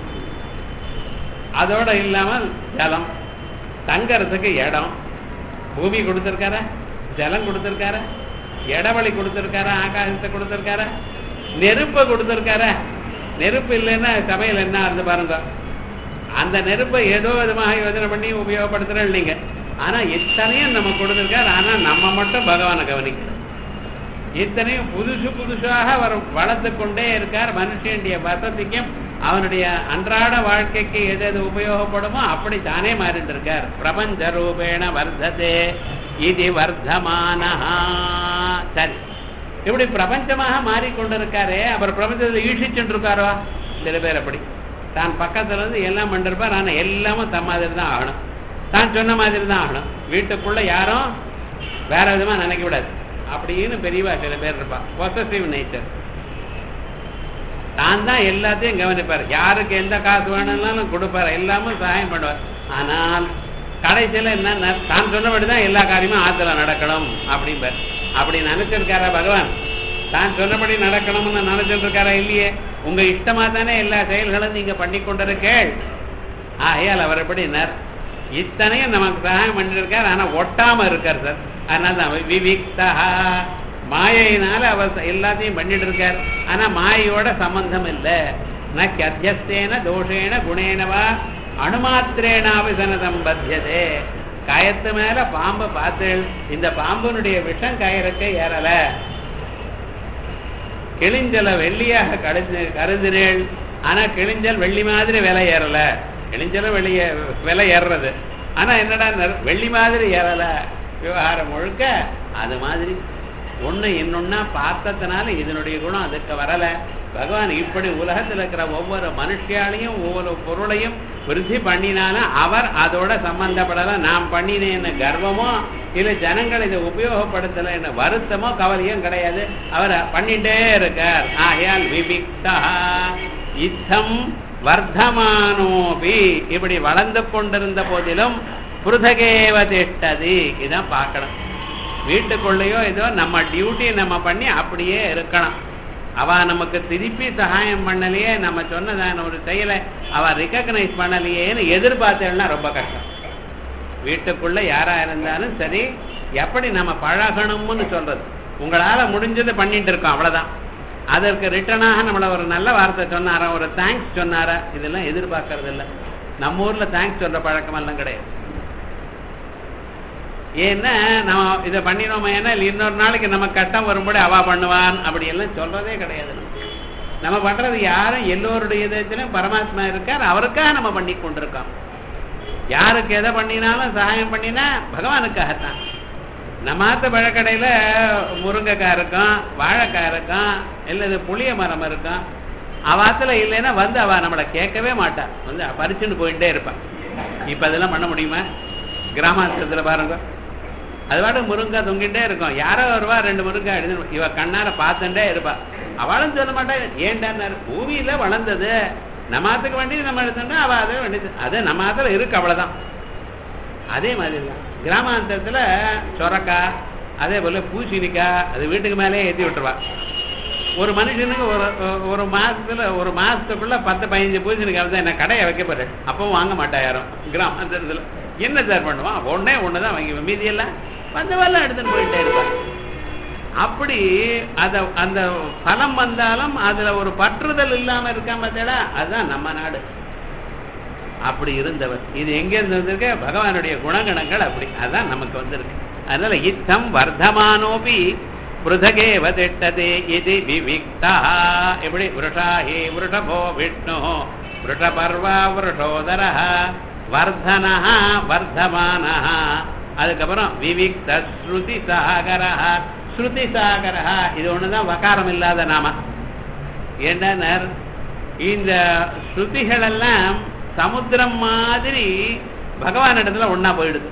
அதோட இல்லாமல் ஜலம், தங்கறதுக்கு இடம், பூமி கொடுத்திருக்காரா, ஜலம் கொடுத்திருக்காரா, இடவழி கொடுத்திருக்காரா, ஆகாசத்தை கொடுத்திருக்காரா, நெருப்பை கொடுத்திருக்காரா. நெருப்பு இல்லைன்னா சமையல் என்ன இருந்து பாருங்க. அந்த நெருப்பை ஏதோ விதமாக யோஜனை பண்ணி உபயோகப்படுத்துற இல்லைங்க. ஆனா இத்தனையும் நம்ம கொடுத்திருக்காரு. ஆனா நம்ம மட்டும் பகவானை கவனிக்கிறோம். இத்தனையும் புதுசு புதுசாக அவர் வளர்த்து கொண்டே இருக்கார். மனுஷனுடைய வசதிக்கும் அவனுடைய அன்றாட வாழ்க்கைக்கு எது எது உபயோகப்படுமோ அப்படி தானே மாறிட்டு இருக்கார். பிரபஞ்ச ரூபேண வர்த்ததே இது வர்த்தமானா. சரி, இப்படி பிரபஞ்சமாக மாறிக்கொண்டிருக்காரே, அவர் பிரபஞ்சத்தை ஈழ்ச்சிச்சுட்டு இருக்காரோ? சில பேர் அப்படி தான் பக்கத்துல இருந்து எல்லாம் பண்ணிருப்பார். ஆனா எல்லாமும் தம் மாதிரி தான் ஆகணும், தான் சொன்ன மாதிரி தான் ஆகணும். வீட்டுக்குள்ள யாரும் வேற விதமா நினைக்க விடாது அப்படின்னு பெரியவா சில பேர் இருப்பா. Possessive nature. தான் தான் எல்லாத்தையும் கவனிப்பார். யாருக்கு எந்த காசு வேணும்னாலும் கொடுப்பார், எல்லாமும் சகாயம் பண்ணுவார். ஆனால் கடைசியில என்ன, தான் சொன்னபடிதான் எல்லா காரியமும் ஆத்துல நடக்கணும் அப்படிம்பார். அப்படி நினைச்சிருக்காரா பகவான்? தான் சொன்னபடி நடக்கணும்னு நினைச்சிட்டு இருக்காரா? இல்லையே. உங்க இஷ்டமா தானே எல்லா செயல்களும் நீங்க பண்ணி கொண்டிருக்கேள். ஆகையால் அவர் எப்படின்னார், இத்தனையும் நமக்கு சகாயம் பண்ணிருக்கார். ஆனா ஒட்டாம இருக்கார் சார். அதனால்தான் விவிக்தா, மாயினால அவர் எல்லாத்தையும் பண்ணிட்டு இருக்கார். ஆனா மாயோட சம்பந்தம் இல்லை. நக்கி அத்தியஸ்தேன தோஷேன குணேனவா அணுமாத்திரேனாவிசன சம்பத்தியதே. கயத்து மேல பாம்பு பார்த்து இந்த பாம்புனுடைய விஷம் கயிறுக்கு ஏறல. கிழிஞ்சல வெள்ளியாக கருது கருதினேள். ஆனா கிழிஞ்சல் வெள்ளி மாதிரி விலை ஏறல. கிழிஞ்சலும் வெளியே விலை ஏறுறது. ஆனா என்னடா வெள்ளி மாதிரி ஏறல. விவகாரம் முழுக்க அது மாதிரி ஒண்ணு இன்னொன்னா பார்த்ததுனால இதனுடைய குணம் அதுக்கு வரல. பகவான் இப்படி உலகத்தில் இருக்கிற ஒவ்வொரு மனுஷியாலையும் ஒவ்வொரு பொருளையும் விருத்தி பண்ணினாலும் அவர் அதோட சம்பந்தப்படல. நாம் பண்ணினேன்னு கர்வமோ இல்ல ஜனங்கள் இதை உபயோகப்படுத்தல என்ன வருத்தமோ கவலையும் கிடையாது. அவர் பண்ணிட்டே இருக்கார். ஆகையால் விபிக்தா இத்தம் வர்த்தமானோபி, இப்படி வளர்ந்து கொண்டிருந்த போதிலும் புருதகேவ திஷ்டதி. இதான் பார்க்கணும். வீட்டுக்குள்ளேயோ ஏதோ நம்ம டியூட்டி நம்ம பண்ணி அப்படியே இருக்கணும். அவ நமக்கு திருப்பி சகாயம் பண்ணலையே, நம்ம சொன்னதான ஒரு செயலை அவ ரெகக்னைஸ் பண்ணலையேன்னு எதிர்பார்த்தேன்னா ரொம்ப கஷ்டம். வீட்டுக்குள்ள யாரா இருந்தாலும் சரி, எப்படி நம்ம பழகணும்னு சொல்றது. உங்களால முடிஞ்சதை பண்ணிட்டு இருக்கோம், அவ்வளவுதான். அதற்கு ரிட்டர்னாக நம்மள ஒரு நல்ல வார்த்தை சொன்னாரா, ஒரு தேங்க்ஸ் சொன்னாரா, இதெல்லாம் எதிர்பார்க்கறது இல்லை. நம்ம ஊர்ல தேங்க்ஸ் சொல்ற பழக்கம் எல்லாம் கிடையாது. ஏன்னா நம்ம இதை பண்ணினோமா, ஏன்னா இன்னொரு நாளைக்கு நம்ம கட்டம் வரும்போது அவா பண்ணுவான் அப்படி எல்லாம் சொல்றதே கிடையாது. நம்ம பண்றது யாரும் எல்லோருடைய இதயத்திலும் பரமாத்மா இருக்கார், அவருக்காக நம்ம பண்ணி கொண்டிருக்கோம். யாருக்கு எதை பண்ணினாலும் சகாயம் பண்ணினா பகவானுக்காகத்தான். நம்மாத்த பழக்கடையில முருங்கைக்காய் இருக்கும், வாழைக்காய் இருக்கும், இல்லது புளிய மரம் இருக்கும். அவாத்துல இல்லைன்னா வந்து அவ நம்மளை கேட்கவே மாட்டா, வந்து பறிச்சுட்டு போயிட்டே இருப்பான். இப்ப அதெல்லாம் பண்ண முடியுமா? கிராமாந்தரத்துல பாருங்க, அது பாட்டு முருங்கை தொங்கிட்டே இருக்கும். யாரோ வருவா, ரெண்டு முருங்கை எடுத்து இவ கண்ணார பார்த்துட்டே இருப்பா. அவளும் சொல்ல மாட்டா, ஏண்டாரு பூமியில வளர்ந்தது நம்மாத்துக்கு வேண்டி நம்ம எடுத்தோம்னா அவ அதை வேண்டியது, அது நம்மாத்துல இருக்கு, அவ்வளவுதான். அதே மாதிரி தான் கிராமாந்தரத்துல சொரக்காய், அதே போல பூசணிக்காய், அது வீட்டுக்கு மேலே ஏற்றி விட்டுருவா. ஒரு மனுஷனுக்கு ஒரு ஒரு மாசத்துல ஒரு மாசத்துக்குள்ள பத்து பதினஞ்சு பூசணிக்காய் தான் என்ன கடையை வைக்க போற, அப்பவும் வாங்க மாட்டா யாரும். கிராமாந்தரத்துல என்ன சார் பண்ணுவான், ஒன்னே ஒண்ணுதான் வாங்கி, மீதியெல்லாம் வந்தவெல்லாம் எடுத்துன்னு போயிட்டே இருப்பான். அப்படி அத அந்த பலம் வந்தாலும் அதுல ஒரு பற்றுதல் இல்லாம இருக்காம பார்த்தா அதுதான் நம்ம நாடு. அப்படி இருந்தவர் இது எங்க இருந்து வந்திருக்க? பகவானுடைய குணகணங்கள் அப்படி அதான் நமக்கு வந்திருக்கு. அதனால இத்தம் வர்த்தமானோபி பிருதகேவ திட்டதே இது விவிக்தா. எப்படி விருஷாஹி விருஷபோ விஷ்ணு விருஷபர்வா விருஷோதர வர்தனஹ வர்தமானஹ. அதுக்கப்புறம் விவிக்த ஸ்ருதி சாகரா. ஸ்ருதி சாகரா இது ஒண்ணுதான் வகாரம் இல்லாத நாம. என்ன இந்த ஸ்ருதிகள் எல்லாம் சமுத்திரம் மாதிரி பகவான் இடத்துல ஒன்னா போயிடுது.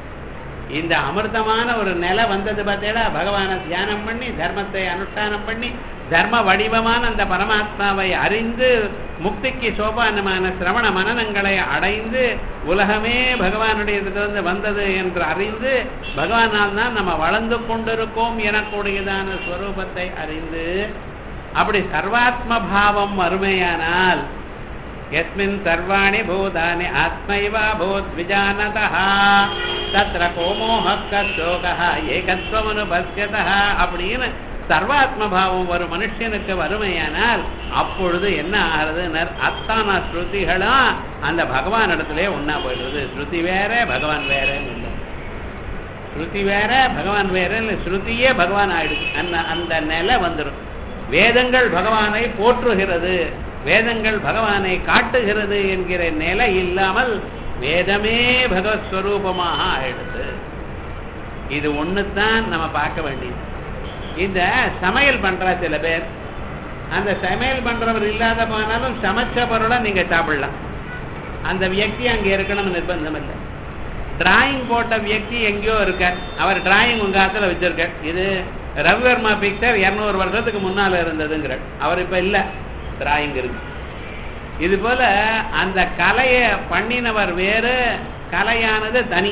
இந்த அமிர்தமான ஒரு நிலை வந்தது பார்த்தீங்களா, பகவானை தியானம் பண்ணி தர்மத்தை அனுஷ்டானம் பண்ணி தர்ம வடிவமான அந்த பரமாத்மாவை அறிந்து முக்திக்கு சோபானமான சிரவண மனநங்களை அடைந்து உலகமே பகவானுடைய இதிலிருந்து வந்தது என்று அறிந்து பகவானால் தான் நம்ம வளர்ந்து கொண்டிருக்கோம் எனக்கூடியதான ஸ்வரூபத்தை அறிந்து அப்படி சர்வாத்ம பாவம் அருமையானால் யஸ்மின் சர்வாணி பூதானி ஆத்மைவா பூத் விஜானதஹ தத்ர கோமோஹக்க சோகஹ ஏகத்வமனுபஸ்யதஹ அப்படின்னு சர்வாத்ம பாவம் ஒரு மனுஷனுக்கு வறுமையானால் அப்பொழுது என்ன ஆகுது? அத்தான ஸ்ருதிகளும் அந்த பகவான் இடத்துல ஒன்னா போயிடுறது. ஸ்ருதி வேற பகவான் வேறன்னு இல்லை. ஸ்ருதி வேற பகவான் வேற இல்லை, ஸ்ருதியே பகவான் ஆயிடுச்சு. அந்த அந்த நிலை வந்துடும். வேதங்கள் பகவானை போற்றுகிறது, வேதங்கள் பகவானை காட்டுகிறது என்கிற நிலை இல்லாமல் வேதமே பகவத் ஸ்வரூபமாக ஆயிடுது. இது ஒண்ணுதான் நம்ம பார்க்க வேண்டியது. இந்த சமையல் பண்ற சில பேர், அந்த சமையல் பண்றவர் இல்லாத போனாலும் சமைச்ச பொருளை நீங்க சாப்பிடலாம். அந்த வியக்தி அங்க இருக்கணும்னு நிர்பந்தம் இல்லை. டிராயிங் போட்ட வியக்தி எங்கேயோ இருக்க, அவர் டிராயிங் உங்க ஆத்துல வச்சிருக்க. இது ரவிவர்மா பிக்சர் இருநூறு வருஷத்துக்கு முன்னால இருந்ததுங்கிற, அவர் இப்ப இல்ல, டிராயிங் இருக்கு. இது போல அந்த கலையை பண்ணினவர் வேறு, கலையானது தனி.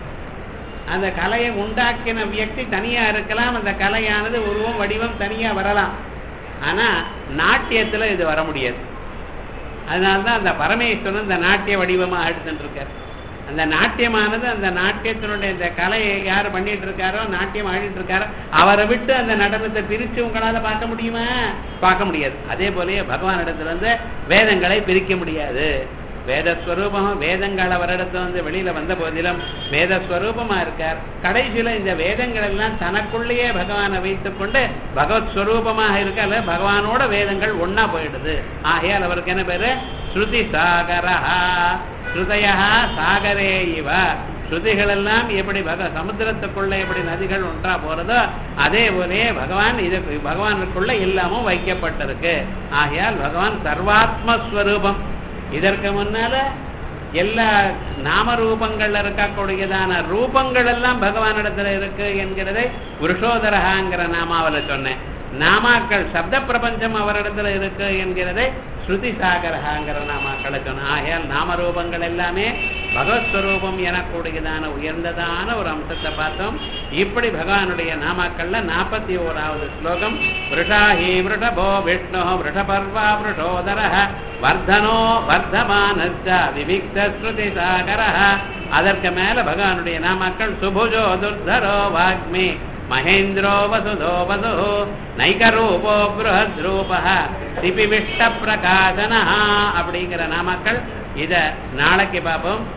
அந்த கலையை உண்டாக்கின வியக்தி தனியா இருக்கலாம், அந்த கலையானது உருவம் வடிவம் தனியா வரலாம். ஆனா நாட்டியத்துல இது வர முடியாது. அதனால்தான் அந்த பரமேஸ்வரன் இந்த நாட்டிய வடிவமா எடுத்துட்டு இருக்காரு. அந்த நாட்டியமானது அந்த நாட்டியத்தினுடைய இந்த கலையை யாரு பண்ணிட்டு இருக்காரோ, நாட்டியம் ஆடிட்டு இருக்காரோ, அவரை விட்டு அந்த நடனத்தை பிரிச்சு உங்களால பார்க்க முடியுமா? பார்க்க முடியாது. அதே போலயே பகவான் இடத்துல இருந்து வேதங்களை பிரிக்க முடியாது. வேதஸ்வரூபம் வேதங்கள் அவரிடத்துல வந்து வெளியில வந்த போதிலும் வேதஸ்வரூபமா இருக்கார். கடைசியில இந்த வேதங்கள் எல்லாம் தனக்குள்ளேயே பகவானை வைத்துக் கொண்டு பகவத் ஸ்வரூபமாக இருக்க, பகவானோட வேதங்கள் ஒன்னா போயிடுது. ஆகையால் அவருக்கு என்ன பேரு? ஸ்ருதி சாகரா. ஸ்ருதயா சாகரே இவ. ஸ்ருதிகள் எல்லாம் எப்படி பக சமுத்திரத்துக்குள்ள எப்படி நதிகள் ஒன்றா போறதோ அதே போலே பகவான் இது பகவானுக்குள்ள எல்லாமும் வைக்கப்பட்டிருக்கு. ஆகையால் பகவான் சர்வாத்மஸ்வரூபம். இதற்கு முன்னால எல்லா நாமரூபங்கள்ல இருக்கக்கூடியதான ரூபங்கள் எல்லாம் பகவானிடத்துல இருக்கு என்கிறதை புருஷோதரகாங்கிற நாமாவில சொன்னேன். நாமாக்கள் சப்த பிரபஞ்சம் அவரிடத்துல இருக்கு என்கிறதை ஸ்ருதி சாகரகாங்கிற நாமாக்களை சொன்னேன். ஆகையால் நாமரூபங்கள் எல்லாமே பகவத்ஸ்வரூபம் எனக்கூடியதான உயர்ந்ததான ஒரு அம்சத்தை பார்த்தோம். இப்படி பகவானுடைய நாமாக்கள்ல நாற்பத்தி ஓராவது ஸ்லோகம் விருஷாஹி விருஷபோ விஷ்ணு விருஷபர்வா விருஷோதர வர்தனோ வர்தமானச்ச விவிக்த ஸ்ருதி சாகர. அதற்கு மேல பகவானுடைய நாமாக்கள் சுபுஜோ துர்தரோ வாக்மி மகேந்திரோ வசுதோ வசு நைகரூபோ ப்ருஹத்ரூப திபிவிஷ்ட பிரகாசன அப்படிங்கிற நாமாக்கள். இத நாளைக்கு பார்ப்போம்.